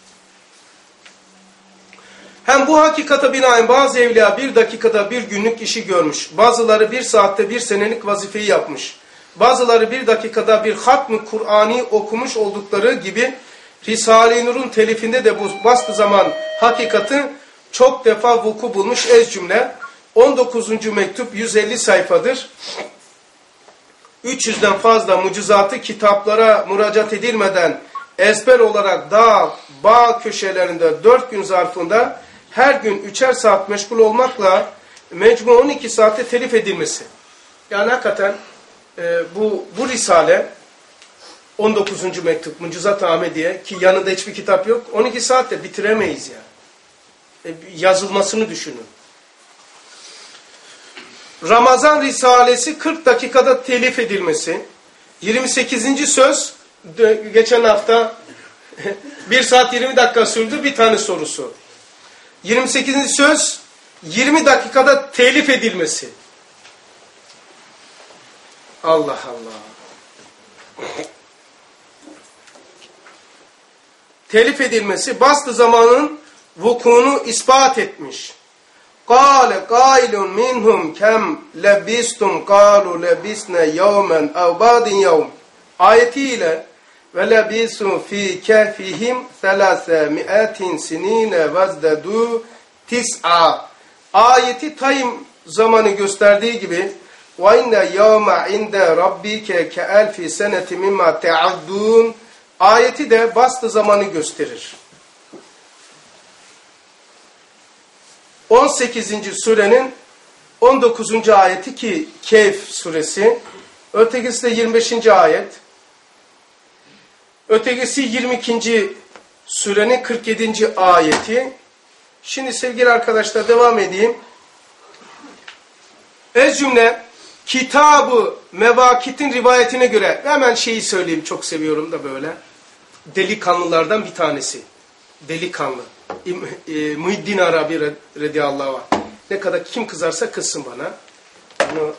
A: Hem bu hakikata binaen bazı evliya bir dakikada bir günlük işi görmüş. Bazıları bir saatte bir senelik vazifeyi yapmış. Bazıları bir dakikada bir hatm-ı Kur'an'ı okumuş oldukları gibi Risale-i Nur'un telifinde de bu bastı zaman hakikati çok defa vuku bulmuş ez cümle. 19. mektup 150 sayfadır. 300'den fazla mucizatı kitaplara müracaat edilmeden ezber olarak dağ, bağ köşelerinde 4 gün zarfında her gün 3'er saat meşgul olmakla mecmu 12 saatte telif edilmesi. Yani hakikaten bu risale 19. mektup Mucizat-ı Ahmediye ki yanında hiçbir kitap yok. 12 saatte bitiremeyiz yani. Yazılmasını düşünün. Ramazan Risalesi 40 dakikada telif edilmesi. 28. söz geçen hafta 1 saat 20 dakika sürdü bir tane sorusu. 28. söz 20 dakikada telif edilmesi. Allah Allah. Telif edilmesi bastı zamanın vukuunu ispat etmiş. قَالَ قَائِلٌ مِنْهُمْ كَمْ لَبِسْتُمْ قَالُوا لَبِسْنَا يَوْمًا اَوْ بَعْدٍ يَوْمٍ ayetiyle وَلَبِسُوا ف۪ي كَهْفِهِمْ 300 سِن۪ينَ وَازْدَدُوا تِسْعَى ayeti tayim zamanı gösterdiği gibi وَاِنَّ يَوْمَ عِنْدَ رَبِّكَ كَأَلْفِ سَنَةٍ مِمَّا تَعَدُّونَ ayeti de bastı zamanı gösterir. 18. surenin 19. ayeti ki Kehf suresi, ötekisi de 25. ayet, ötekisi 22. surenin 47. ayeti. Şimdi sevgili arkadaşlar devam edeyim. Ez cümle Kitab-ı Mevakit'in rivayetine göre hemen şeyi söyleyeyim, çok seviyorum da böyle. Delikanlılardan bir tanesi. Delikanlı. Muhiddin Arabi radıyallahu anh. Ne kadar kim kızarsa kızsın bana. Bunu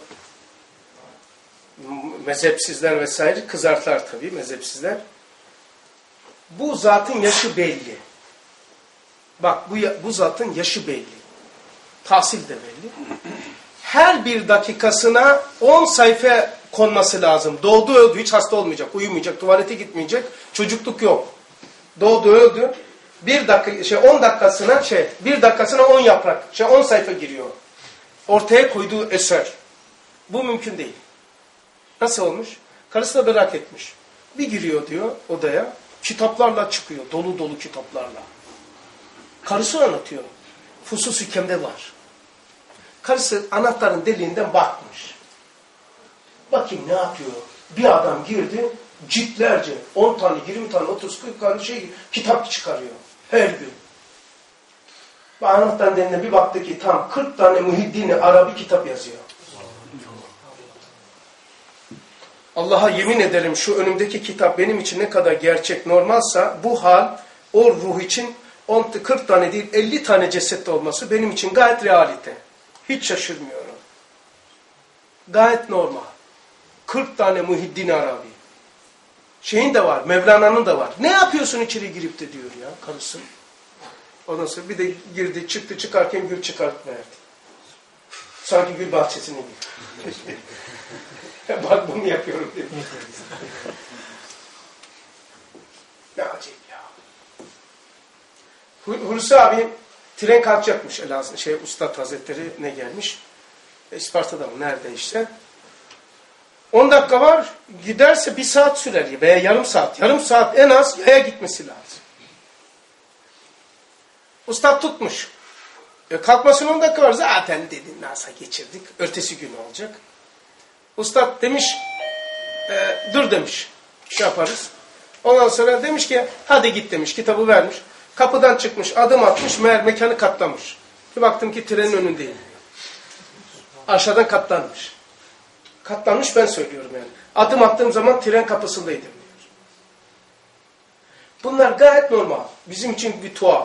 A: mezhepsizler vesaire kızartlar tabii mezhepsizler. Bu zatın yaşı belli. Bak bu zatın yaşı belli. Tahsil de belli. Her bir dakikasına 10 sayfa konması lazım. Doğdu öldü, hiç hasta olmayacak, uyumayacak, tuvalete gitmeyecek, çocukluk yok. Doğdu öldü. 10 dakikasına 10 yaprak, 10 sayfa giriyor. Ortaya koyduğu eser. Bu mümkün değil. Nasıl olmuş? Karısı da merak etmiş. Bir giriyor diyor odaya, kitaplarla çıkıyor, dolu dolu kitaplarla. Karısı anlatıyor. Fusus-u Hikem'de var. Karısı anahtarın deliğinden bakmış. Bakayım ne yapıyor? Bir adam girdi, ciltlerce, 10 tane, 20 tane, 30, 40 tane kitap çıkarıyor. Her gün. Anahtarın deliğine bir baktı ki tam 40 tane Muhiddin-i Arabi kitap yazıyor. Allah'a yemin ederim şu önümdeki kitap benim için ne kadar gerçek, normalsa bu hal o ruh için 40 tane değil 50 tane cesette olması benim için gayet realite. Hiç şaşırmıyorum. Gayet normal. 40 tane Muhiddin Arabi. Şeyin de var, Mevlana'nın da var. Ne yapıyorsun içeri girip de diyor ya karısı. Ondan sonra bir de girdi, çıktı, çıkarken gül çıkartıp verdi. Sanki gül bahçesine girdi. Bak bunu yapıyorum dedi. Ne acayip ya. Hulusi abi tren kalkacakmış Elazığ. Ustad Hazretleri ne gelmiş? İsparta'da mı? Nerede işte? 10 dakika var. Giderse 1 saat sürer veya yarım saat. Yarım saat en az yaya gitmesi lazım. Ustad tutmuş. Kalkmasın 10 dakika var. Zaten dedi NASA geçirdik. Ertesi gün olacak. Ustad demiş dur demiş. Şey yaparız. Ondan sonra demiş ki hadi git demiş. Kitabı vermiş. Kapıdan çıkmış. Adım atmış. Meğer mekanı katlamış. Bir baktım ki trenin önündeyim. Aşağıdan katlanmış. Katlanmış ben söylüyorum yani. Adım attığım zaman tren kapısındaydım diyor. Bunlar gayet normal. Bizim için bir tuhaf.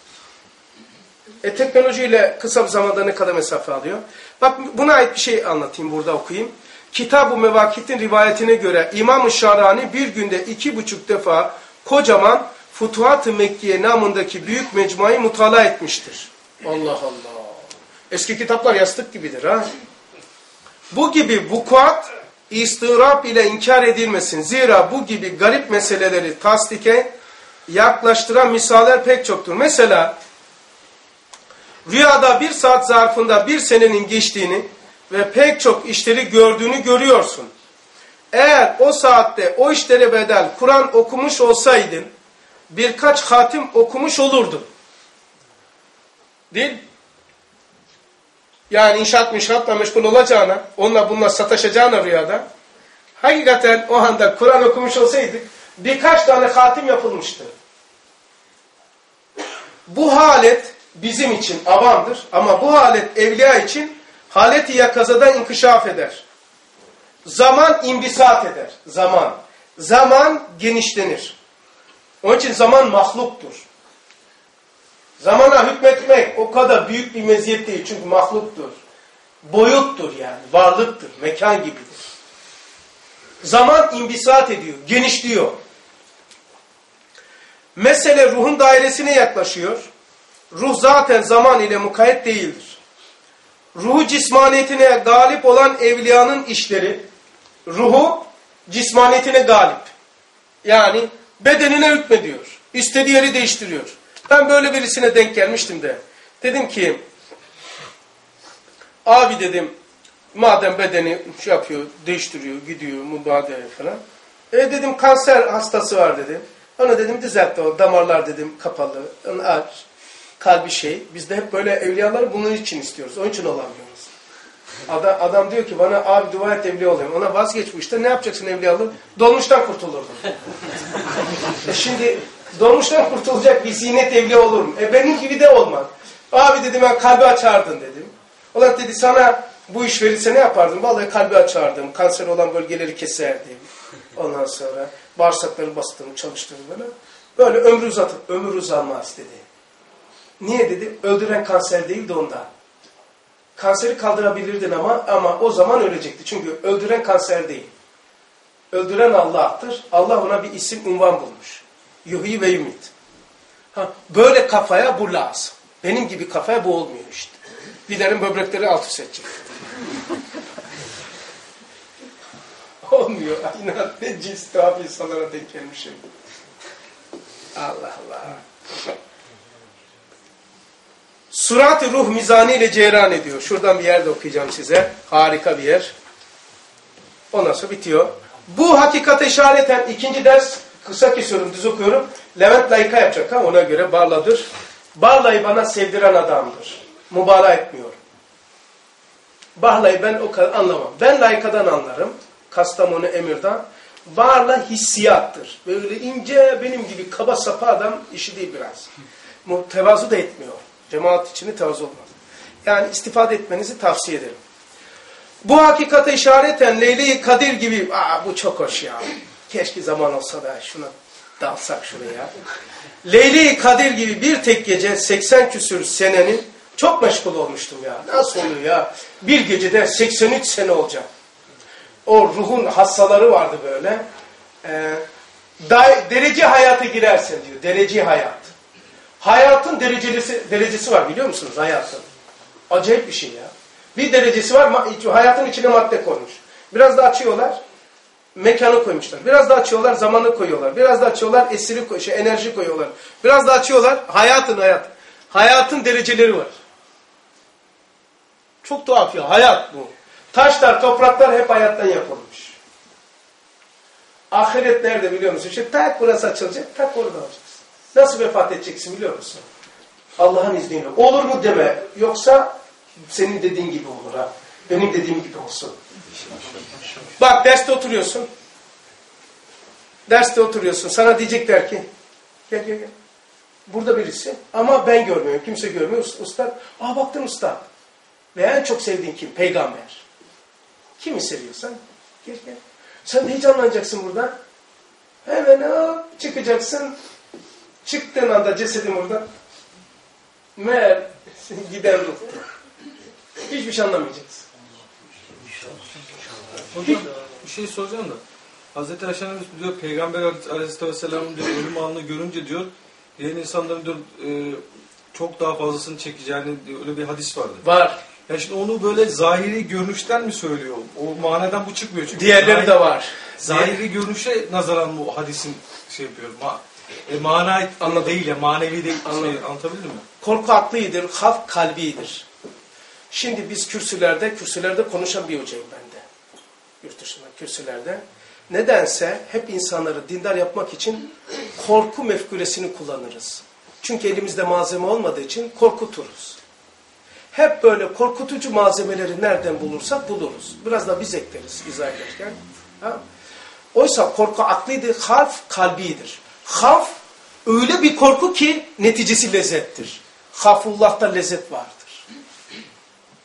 A: Teknolojiyle kısa bir zamanda ne kadar mesafe alıyor? Bak buna ait bir şey anlatayım burada okuyayım. Kitab-ı Mevakit'in rivayetine göre İmam-ı Şarani bir günde 2,5 defa kocaman Futuhat-ı Mekkiye namındaki büyük mecmuayı mutala etmiştir. Allah Allah. Eski kitaplar yastık gibidir ha. Bu gibi vukuat istırap ile inkar edilmesin. Zira bu gibi garip meseleleri tasdike yaklaştıran misaller pek çoktur. Mesela rüyada 1 saat zarfında 1 senenin geçtiğini ve pek çok işleri gördüğünü görüyorsun. Eğer o saatte o işlere bedel Kur'an okumuş olsaydın birkaç hatim okumuş olurdun. Değil mi? Yani inşaatla meşgul olacağına, onunla bununla sataşacağına rüyada, hakikaten o anda Kur'an okumuş olsaydık, birkaç tane hatim yapılmıştı. Bu halet bizim için avamdır ama bu halet evliya için Haleti yakazada inkişaf eder. Zaman imbisat eder. Zaman. Zaman genişlenir. Onun için zaman mahluktur. Zamana hükmetmek o kadar büyük bir meziyet değil. Çünkü mahluktur. Boyuttur yani. Varlıktır. Mekan gibidir. Zaman imbisat ediyor. Genişliyor. Mesele ruhun dairesine yaklaşıyor. Ruh zaten zaman ile mukayyet değildir. Ruhu cismaniyetine galip olan evliyanın işleri, ruhu cismaniyetine galip. Yani bedenine hükmediyor. İstediği yeri değiştiriyor. Ben böyle birisine denk gelmiştim de. Dedim ki, abi dedim, madem bedeni şey yapıyor, değiştiriyor, gidiyor, mübadele falan. Dedim kanser hastası var dedim. Ona dedim düzeltti o damarlar dedim kapalı, aç, kalbi şey. Biz de hep böyle evliyaları bunun için istiyoruz. Onun için olamıyoruz. Adam diyor ki bana abi dua et evliya olayım. Ona vazgeç bu işte ne yapacaksın evliyalığı? Dolmuştan kurtulurdum. Şimdi dolmuştan kurtulacak bir ziynet evliya olur mu? Benim gibi de olmaz. Abi dedi ben kalbi açardın dedim. Ulan dedi sana bu iş verirse ne yapardın? Vallahi kalbi açardım. Kanser olan bölgeleri keserdim. Ondan sonra bağırsakları bastırdım, çalıştırdım böyle. Böyle ömür uzanmaz dedi. Niye dedi? Öldüren kanser değil de ondan. Kanseri kaldırabilirdin ama o zaman ölecekti. Çünkü öldüren kanser değil. Öldüren Allah'tır. Allah ona bir isim, unvan bulmuş. Yuhyi ve yumit. Böyle kafaya bu lazım. Benim gibi kafaya bu olmuyor işte. Dilerim böbrekleri alt üst edecek. Olmuyor. İnan ne cins tuhaf insanlara denk gelmişim. Allah Allah. Surat-ı ruh mizani ile ceyran ediyor. Şuradan bir yerde okuyacağım size. Harika bir yer. Ondan sonra bitiyor. Bu hakikate işareten ikinci ders kısa kesiyorum, düz okuyorum. Levent layıka yapacak ha ona göre Barla'dır. Barla'yı bana sevdiren adamdır. Mübalağa etmiyorum. Barla'yı ben o kadar anlamam. Ben layıkadan anlarım. Kastamonu Emir'den. Barla hissiyattır. Böyle ince benim gibi kaba sapa adam işi değil biraz. Tevazu da etmiyor. Cemaat içinde tevazu olmaz. Yani istifade etmenizi tavsiye ederim. Bu hakikate işareten Leyle-i Kadir gibi, bu çok hoş ya. Keşke zaman olsa da şuna dalsak şuraya. Leyle-i Kadir gibi bir tek gece 80 küsür senenin çok meşgul olmuştum ya. Nasıl oluyor ya? Bir gecede 83 sene olacak. O ruhun hassaları vardı böyle. Derece hayata girersen diyor. Derece hayat. Hayatın derecesi var biliyor musunuz hayatın? Acayip bir şey ya. Bir derecesi var, hayatın içine madde koymuş. Biraz da açıyorlar, mekanı koymuşlar. Biraz da açıyorlar, zamanı koyuyorlar. Biraz da açıyorlar, enerji koyuyorlar. Biraz da açıyorlar, hayatın dereceleri var. Çok tuhaf ya, hayat bu. Taşlar, topraklar hep hayattan yapılmış. Ahiret nerede biliyor musun? Tak burası açılacak, tak orada olacaksın. Nasıl vefat edeceksin biliyor musun? Allah'ın izniyle. Olur mu deme. Yoksa senin dediğin gibi olur ha. Benim dediğim gibi olsun. Bak derste oturuyorsun. Derste oturuyorsun. Sana diyecekler ki gel. Burada birisi ama ben görmüyorum. Kimse görmüyor. Ustad. Baktın ustad. Ve en çok sevdiğin kim? Peygamber. Kimi seviyorsan gel. Sen de heyecanlanacaksın burada. Hemen çıkacaksın. Çıktığın anda cesedin burada. Meğer giden ruhtu. Hiçbir şey anlamayacaksın.
G: Hocam bir şey soracağım da. Hazreti Ayşe'nin diyor Peygamber Aleyhisselam'ın diyor ölüm anını görünce diyor diğer insanların diyor çok daha fazlasını çekeceğini öyle bir hadis vardı.
A: Var.
G: Ya şimdi onu böyle zahiri görünüşten mi söylüyor? O manadan bu çıkmıyor çünkü.
A: Diğerleri de var.
G: Zahiri görünüşe nazaran bu hadisin şey yapıyor. Mana değil ya manevi değil. Anlatabildim mi?
A: Korku aklıydır, havf kalbidir. Şimdi biz kürsülerde konuşan bir hocayım ben de. Yurt dışında kürsülerde. Nedense hep insanları dindar yapmak için korku mefkulesini kullanırız. Çünkü elimizde malzeme olmadığı için korkuturuz. Hep böyle korkutucu malzemeleri nereden bulursak buluruz. Biraz da biz ekleriz izah ederken. Oysa korku aklıydır, havf kalbidir. Havf öyle bir korku ki neticesi lezzettir. Havfullah'ta lezzet vardır.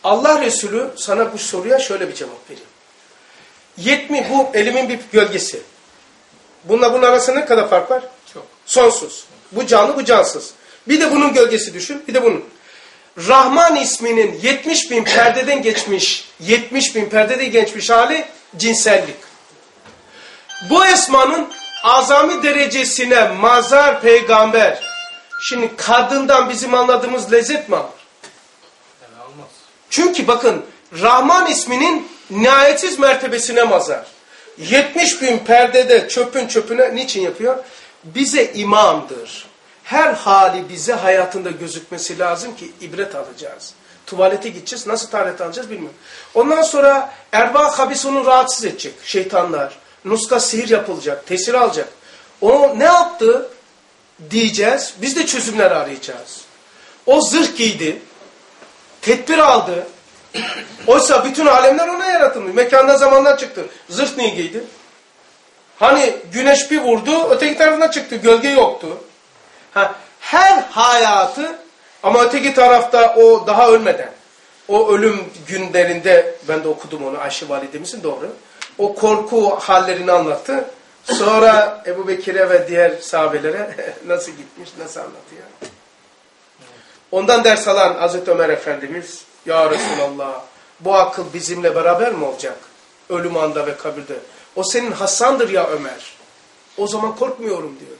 A: Allah Resulü sana bu soruya şöyle bir cevap veriyor. 70 bu elimin bir gölgesi. Bununla bunun arasında ne kadar fark var?
G: Çok.
A: Sonsuz. Bu canlı, bu cansız. Bir de bunun gölgesi düşün, bir de bunun. Rahman isminin 70.000 perdeden geçmiş, 70.000 perdeden geçmiş hali cinsellik. Bu esmanın azami derecesine mazhar peygamber. Şimdi kadından bizim anladığımız lezzet mi alır?
G: Yani almaz.
A: Çünkü bakın Rahman isminin nihayetsiz mertebesine mazhar. 70.000 perdede çöpün çöpüne niçin yapıyor? Bize imamdır. Her hali bize hayatında gözükmesi lazım ki ibret alacağız. Tuvalete gideceğiz. Nasıl taharet alacağız bilmiyorum. Ondan sonra erba habis onu rahatsız edecek. Şeytanlar. Nuska sihir yapılacak. Tesir alacak. O ne yaptı diyeceğiz. Biz de çözümler arayacağız. O zırh giydi. Tedbir aldı. Oysa bütün alemler ona yaratılmış. Mekandan zamandan çıktı. Zırh niye giydi? Hani güneş bir vurdu, öteki tarafına çıktı. Gölge yoktu. Her hayatı ama öteki tarafta o daha ölmeden, o ölüm günlerinde, ben de okudum onu Ayşe validemizin, doğru. O korku hallerini anlattı. Sonra Ebu Bekir'e ve diğer sahabelere nasıl gitmiş, nasıl anlatıyor. Ondan ders alan Hazreti Ömer Efendimiz, ya Resulallah bu akıl bizimle beraber mi olacak? Ölüm anda ve kabirde. O senin Hasan'dır ya Ömer. O zaman korkmuyorum diyor.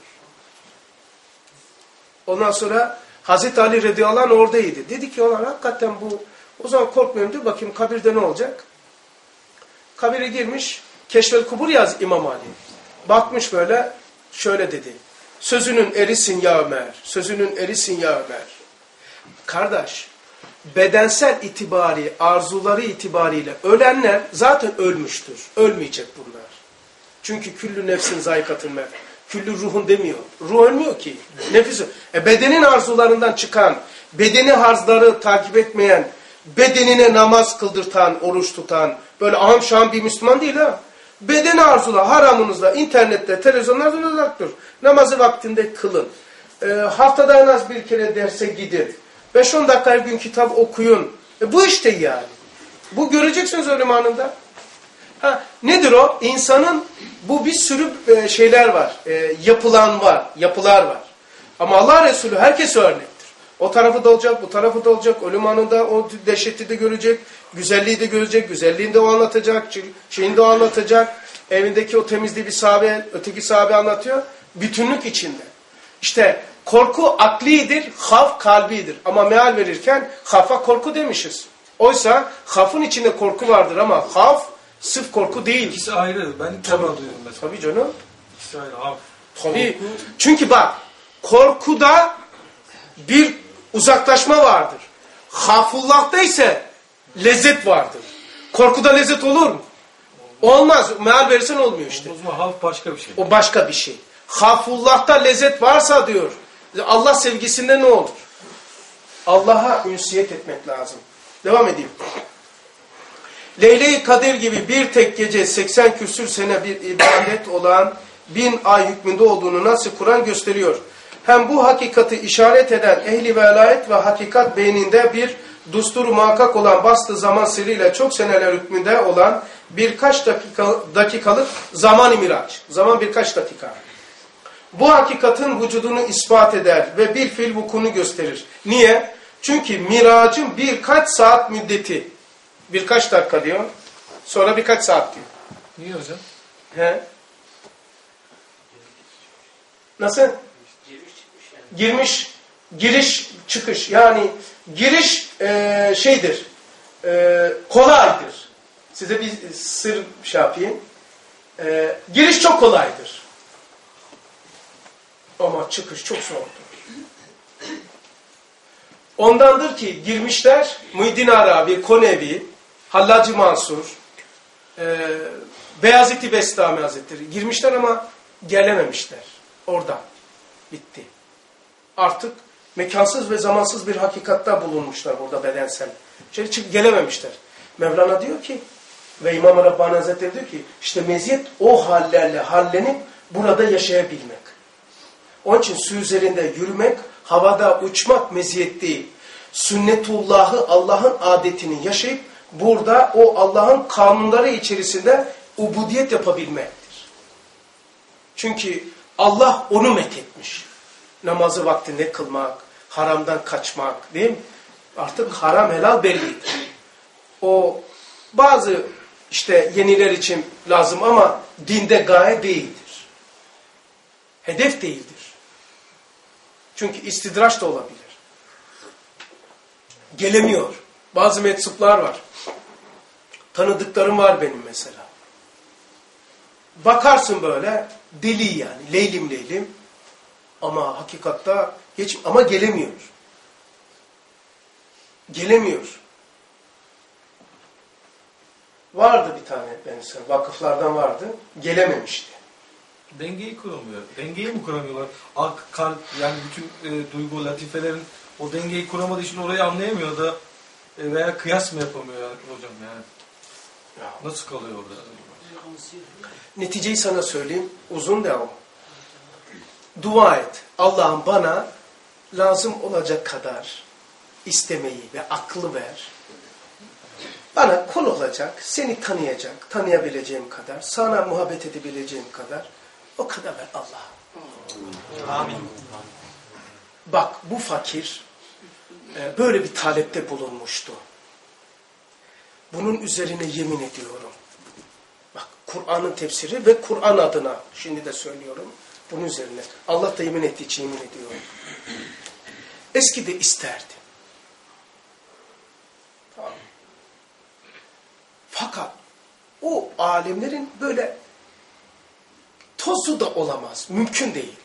A: Ondan sonra Hazreti Ali radıyallahu anh oradaydı. Dedi ki olan hakikaten bu, o zaman korkmuyorum diyor. Bakayım kabirde ne olacak? Kabire girmiş. Keşfel Kubur yaz İmam Ali. Bakmış böyle şöyle dedi. Sözünün erisin ya Ömer. Sözünün erisin ya Ömer. Kardeş, bedensel itibari, arzuları itibariyle ölenler zaten ölmüştür. Ölmeyecek bunlar. Çünkü küllü nefsin zayikatın mevt. Küllü ruhun demiyor. Ruh ölmüyor ki. Nefis. Bedenin arzularından çıkan, bedeni harzları takip etmeyen, bedenine namaz kıldırtan, oruç tutan, böyle aham şaham bir Müslüman değil ha. Bedeni arzula, haramınızla, internette, televizyonlardan uzak dur. Namazı vaktinde kılın. Haftada en az bir kere derse gidin. 5-10 dakika her gün kitap okuyun. Bu işte yani. Bu göreceksiniz ölüm anında. Nedir o? İnsanın bu bir sürü şeyler var. Yapılar var. Ama Allah Resulü herkese örnektir. O tarafı da olacak, bu tarafı da olacak. Ölüm anında o dehşeti de görecek, güzelliği de görecek, güzelliğini de o anlatacak, şeyini de o anlatacak. Evindeki o temizliği bir sahabe, öteki sahabe anlatıyor. Bütünlük içinde. İşte korku aklidir, havf kalbidir. Ama meal verirken havfa korku demişiz. Oysa havfın içinde korku vardır ama havf sırf korku değil.
G: İkisi ayrı. Ben ilk defa duyuyorum mesela.
A: Tabii canım.
G: İkisi ayrı. Haf.
A: Tabii. Çünkü bak, korkuda bir uzaklaşma vardır. Hafullah'ta ise lezzet vardır. Korkuda lezzet olur mu? Olmaz. Meal verirsen olmuyor işte.
G: O zaman haf başka bir şey.
A: O başka bir şey. Hafullah'ta lezzet varsa diyor, Allah sevgisinde ne olur? Allah'a ünsiyet etmek lazım. Devam edeyim. Leyle-i Kadir gibi bir tek gece 80 küsür sene bir ibadet olan 1000 ay hükmünde olduğunu nasıl Kur'an gösteriyor. Hem bu hakikati işaret eden ehli velayet ve hakikat beyninde bir dusturu muhakkak olan bastı zaman sırrıyla çok seneler hükmünde olan birkaç dakikalık zaman-ı miraç. Zaman birkaç dakika. Bu hakikatin vücudunu ispat eder ve bir fiil vukunu gösterir. Niye? Çünkü miracın birkaç saat müddeti. Birkaç dakika diyor. Sonra birkaç saat diyor.
G: Niye hocam?
A: He? Nasıl? Girmiş, giriş, çıkış. Yani giriş şeydir, kolaydır. Size bir sır şey yapayım. Giriş çok kolaydır. Ama çıkış çok zordur. Ondandır ki girmişler Muhyiddin Arabi, Konevi, Hallacı Mansur, Beyazıt-ı Bestami Hazretleri girmişler ama gelememişler. Orada. Bitti. Artık mekansız ve zamansız bir hakikatta bulunmuşlar burada bedensel. Gelememişler. Mevlana diyor ki ve İmam-ı Rabbani Hazretleri diyor ki işte meziyet o hallerle hallenip burada yaşayabilmek. Onun için su üzerinde yürümek, havada uçmak meziyet değil. sünnetullahı, Allah'ın adetini yaşayıp burada o Allah'ın kanunları içerisinde ubudiyet yapabilmektir. Çünkü Allah onu methetmiş. Namazı vaktinde kılmak, haramdan kaçmak, değil mi? Artık haram helal bellidir. O bazı işte yeniler için lazım ama dinde gaye değildir. Hedef değildir. Çünkü istidraç da olabilir. Gelemiyor. Bazı meczuplar var. Tanıdıklarım var benim mesela. Bakarsın böyle deli yani. Leylim leylim. Ama hakikatta ama gelemiyor. Gelemiyor. Vardı bir tane mesela. Vakıflardan vardı. Gelememişti.
G: Dengeyi kuramıyor. Dengeyi mi kuramıyorlar? Ak, kalp yani bütün duygu, latifelerin o dengeyi kuramadığı için orayı anlayamıyor da veya kıyas mı yapamıyor yani, hocam yani? Nasıl kalıyor orada?
A: Neticeyi sana söyleyeyim. Uzun devam. Dua et. Allah'ım bana lazım olacak kadar istemeyi ve aklı ver. Bana kul olacak, seni tanıyacak, tanıyabileceğim kadar, sana muhabbet edebileceğim kadar, o kadar ver Allah'a.
C: Amin.
A: Bak bu fakir böyle bir talepte bulunmuştu. Bunun üzerine yemin ediyorum. Bak Kur'an'ın tefsiri ve Kur'an adına şimdi de söylüyorum. Bunun üzerine Allah da yemin ettiği için yemin ediyorum. Eskide isterdim. Tamam. Fakat o alemlerin böyle tozu da olamaz. Mümkün değil.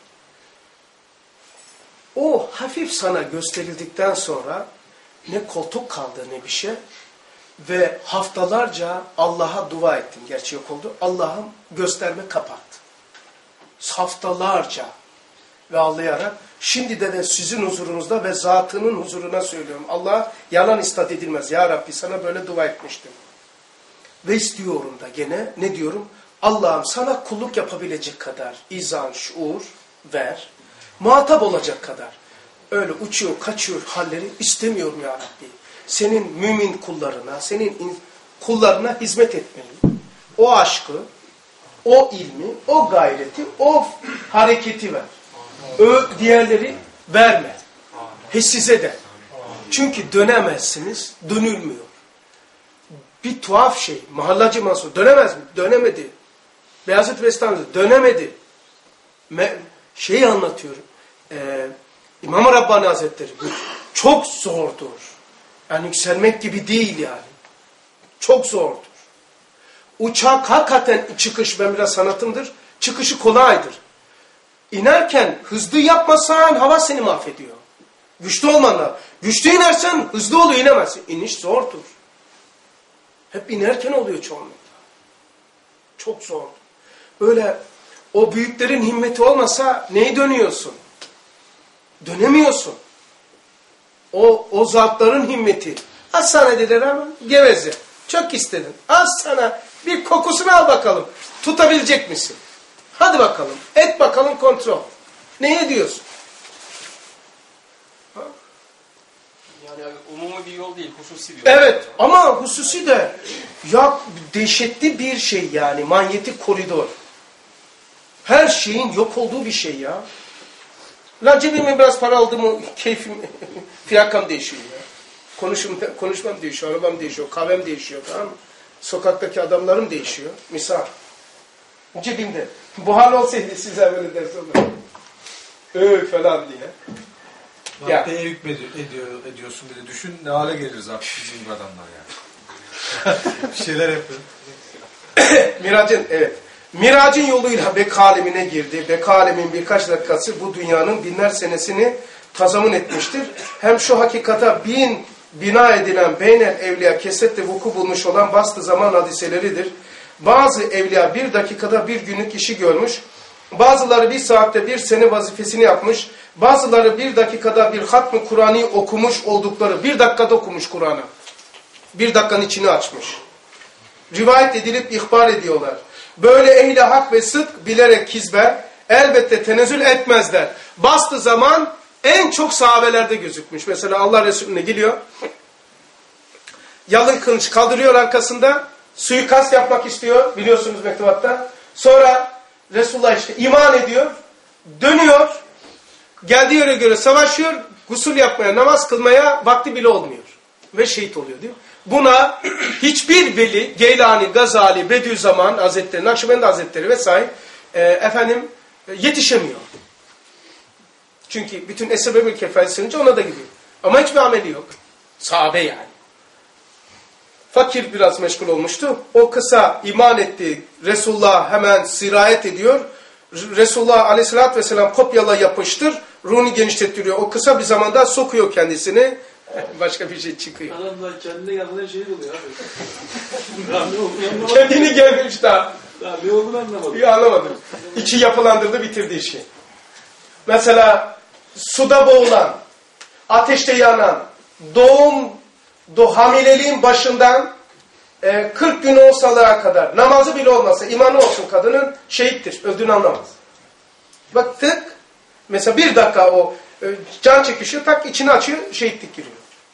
A: O hafif sana gösterildikten sonra ne koltuk kaldı ne bir şey. Ve haftalarca Allah'a dua ettim. Gerçi yok oldu. Allah'ım gösterme kapat. Haftalarca ve ağlayarak şimdi de sizin huzurunuzda ve zatının huzuruna söylüyorum. Allah'a yalan istat edilmez. Ya Rabbi sana böyle dua etmiştim. Ve istiyorum da gene ne diyorum? Allah'ım sana kulluk yapabilecek kadar izan, şuur ver. Muhatap olacak kadar. Öyle uçuyor, kaçıyor halleri istemiyorum ya Rabbi. Senin mümin kullarına, senin kullarına hizmet etmeliyim. O aşkı, o ilmi, o gayreti, o hareketi ver. Diğerleri verme. Size de. Çünkü dönemezsiniz, dönülmüyor. Bir tuhaf şey. Mahallacı Mansur dönemez mi? Dönemedi. Beyazıt Bestami dönemedi. Şeyi anlatıyorum. İmam-ı Rabbani Hazretleri çok zordur. Yani yükselmek gibi değil yani. Çok zordur. Uçak hakikaten çıkış, ben biraz sanatımdır. Çıkışı kolaydır. İnerken hızlı yapmasan hava seni mahvediyor. Güçlü olman lazım. Güçlü inersen hızlı oluyor, inemezsin. İniş zordur. Hep inerken oluyor çoğunlukla. Çok zor. Böyle o büyüklerin himmeti olmasa neye dönüyorsun? Dönemiyorsun. O zatların himmeti. Az sana dediler ama geveze. Çok istedin. Az sana bir kokusunu al bakalım. Tutabilecek misin? Hadi bakalım. Et bakalım kontrol. Neye diyorsun?
D: Yani umumi bir yol değil, hususi bir yol.
A: Evet ama hususi de ya dehşetli bir şey yani. Manyetik koridor. Her şeyin yok olduğu bir şey ya. La cebime biraz para aldım mı keyfim, fiyakam değişiyor ya. Konuşmam değişiyor, arabam değişiyor, kahvem değişiyor, tamam mı? Sokaktaki adamlarım değişiyor. Misal. Cebimde. Bu hal olsaydı size böyle ders olur. Falan diye.
G: Maddeye hükmediyorsun bir de. Düşün ne hale geliriz abi bizim gibi adamlar yani. Bir şeyler yapıyor.
A: Miracın yoluyla Beka alemine girdi. Beka alemin birkaç dakikası bu dünyanın binler senesini tazamun etmiştir. Hem şu hakikata bina edilen beynel evliya kesetle vuku bulmuş olan bastı zaman hadiseleridir. Bazı evliya bir dakikada bir günlük işi görmüş. Bazıları bir saatte bir sene vazifesini yapmış. Bazıları bir dakikada bir hatm-ı Kur'an'ı okumuş oldukları, bir dakikada okumuş Kur'an'ı. Bir dakikanın içini açmış. Rivayet edilip ihbar ediyorlar. Böyle ehli hak ve sıdk bilerek kizbe elbette tenezzül etmezler. Bastı zaman En çok sahabelerde gözükmüş. Mesela Allah Resulüne geliyor. Yalın kılıç kaldırıyor arkasında. Suikast yapmak istiyor. Biliyorsunuz mektubatta. Sonra Resulullah işte iman ediyor. Dönüyor. Geldiği yere göre savaşıyor. Gusül yapmaya, namaz kılmaya vakti bile olmuyor. Ve şehit oluyor diyor. Buna hiçbir veli, Geylani, Gazali, Bediüzzaman Hazretleri, Nakşibendi Hazretleri vesaire yetişemiyor. Çünkü bütün Esebebül Kefayet sınınca ona da gidiyor. Ama hiçbir ameli yok. Sahabe yani. Fakir biraz meşgul olmuştu. O kısa iman etti. Resulullah hemen sirayet ediyor. Resulullah aleyhissalatü vesselam kopyala yapıştır. Ruhunu genişletiyor. O kısa bir zamanda sokuyor kendisini. Başka bir şey çıkıyor.
H: Adamlar kendine geldiğinde şey oluyor abi. Daha ne olduğunu anlamadım.
A: Kendini gelmiş daha.
H: Daha ne olduğunu anlamadım.
A: Bir anlamadım. İçi yapılandırdı, bitirdi işi. Mesela suda boğulan, ateşte yanan, hamileliğin başından 40 gün olsalığa kadar namazı bile olmasa, imanı olsun kadının şehittir. Öldüğünü anlamaz. Bak tık, mesela bir dakika o can çekişiyor, tak içini açıyor, şehitlik giriyor.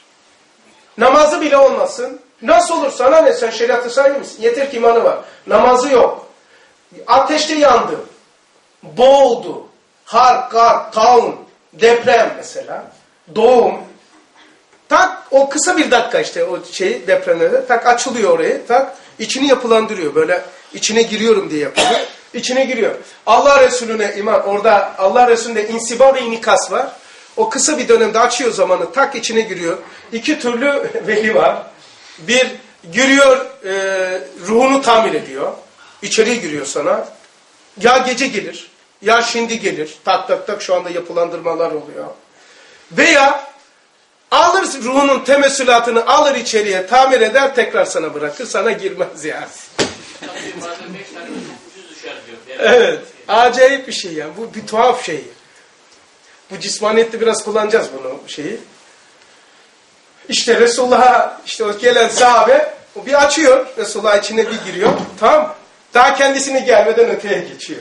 A: Namazı bile olmasın. Nasıl olur sana ne? Sen şeriatı sahibi misin? Yeter ki imanı var. Namazı yok. Ateşte yandı. Boğuldu. Harp, garp, taun, deprem mesela. Doğum. Tak o kısa bir dakika işte o şey depremlerde tak açılıyor orayı. Tak içini yapılandırıyor. Böyle içine giriyorum diye yapıyor. İçine giriyor. Allah Resulüne iman. Orada Allah Resulü'nde insiba ve inikas var. O kısa bir dönemde açıyor zamanı. Tak içine giriyor. İki türlü veli var. Bir giriyor ruhunu tamir ediyor. İçeriye giriyor sana. Ya gece gelir. Ya şimdi gelir. Tak tak tak şu anda yapılandırmalar oluyor. Veya alır ruhunun temessülatını alır içeriye tamir eder tekrar sana bırakır. Sana girmez yani.
B: Bazen 5 tane ucuz düşer diyor.
A: Evet. Acayip bir şey yani. Bu bir tuhaf şey. Bu cismaniyette biraz kullanacağız bunu şeyi. İşte Resulullah'a işte o gelen sahabe o bir açıyor. Resulullah içine bir giriyor. Tamam. Daha kendisine gelmeden öteye geçiyor.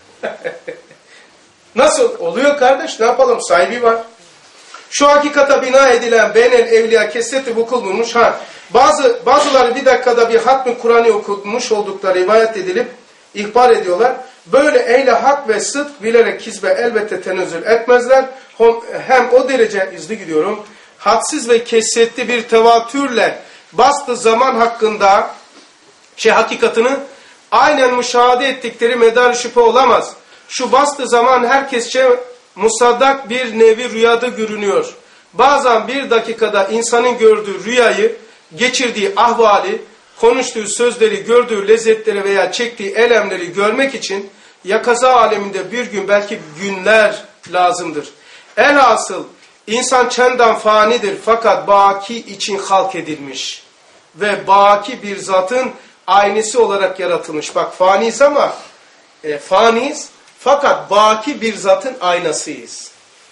A: Nasıl? Oluyor kardeş. Ne yapalım? Sahibi var. Şu hakikata bina edilen beynel evliya kesreti vukul bulmuş. Bazıları bir dakikada bir hatmi Kur'an'ı okutmuş oldukları rivayet edilip ihbar ediyorlar. Böyle eyle hak ve sıdk bilerek kizbe elbette tenezzül etmezler. Hem o derece hızlı gidiyorum. Hadsiz ve kesretli bir tevatürle bastı zaman hakkında hakikatını aynen müşahede ettikleri medar şüphe olamaz. Şu bastı zaman herkesçe musaddak bir nevi rüyada görünüyor. Bazen bir dakikada insanın gördüğü rüyayı, geçirdiği ahvali, konuştuğu sözleri, gördüğü lezzetleri veya çektiği elemleri görmek için yakaza aleminde bir gün belki günler lazımdır. Elhasıl insan çendan fanidir fakat baki için halk edilmiş. Ve baki bir zatın aynısı olarak yaratılmış. Bak faniyiz ama faniyiz fakat baki bir zatın aynasıyız.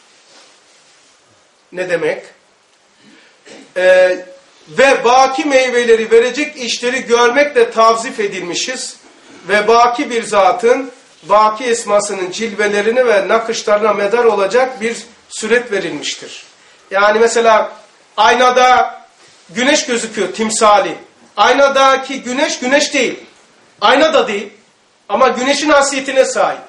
A: Ne demek? Ve baki meyveleri verecek işleri görmekle tavzif edilmişiz. Ve baki bir zatın baki esmasının cilvelerine ve nakışlarına medar olacak bir suret verilmiştir. Yani mesela aynada güneş gözüküyor timsali. Aynadaki güneş güneş değil. Ayna da değil. Ama güneşin hasiyetine sahip.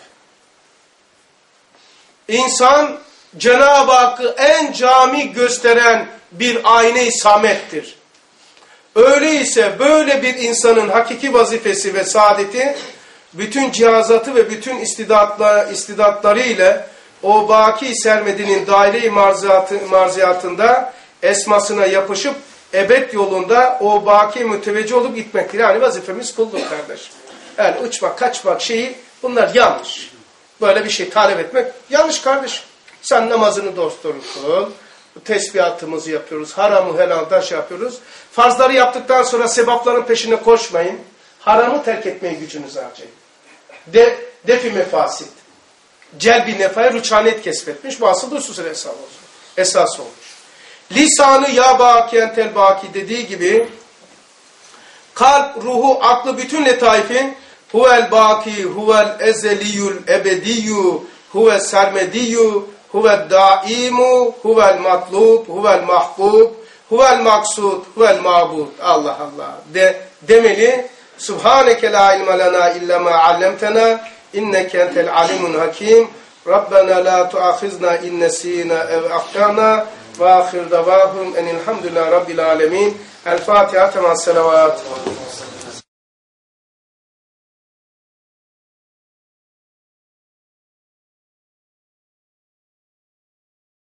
A: İnsan Cenab-ı Hakk'ı en cami gösteren bir ayna-i samettir. Öyleyse böyle bir insanın hakiki vazifesi ve saadeti bütün cihazatı ve bütün istidatları ile o baki sermedinin daire-i marziyatında esmasına yapışıp ebed yolunda o baki müteveccih olup gitmektir. Yani vazifemiz kulluk kardeş. Yani uçmak, kaçmak şeyi bunlar yanlış. Böyle bir şey talep etmek yanlış kardeş. Sen namazını dosdoğru kıl. Tesbihatımızı yapıyoruz. Haramı helaldan yapıyoruz. Farzları yaptıktan sonra sebapların peşine koşmayın. Haramı terk etmeye gücünüzü harcayın. Defi mefasit. Celbi nefaya rüçhanet kesbetmiş. Bu asıl hususun esas olmuş. Lisanı ya baki entel baki dediği gibi kalp, ruhu, aklı bütün letaifin huvel baki, huvel ezeliyul ebediyyu, huve sermediyyu, huvel daimu, huvel matlub, huvel mahbub, huvel maksud, huvel mabud. Allah Allah. Demeli. Subhaneke la ilme lena illa ma allamtena inneke entel alimun hakim. Rabbena la tuahizna in nesina ev ahtana ve ahir davahum enilhamdülillah rabbil alemin. El Fatiha temas selavat.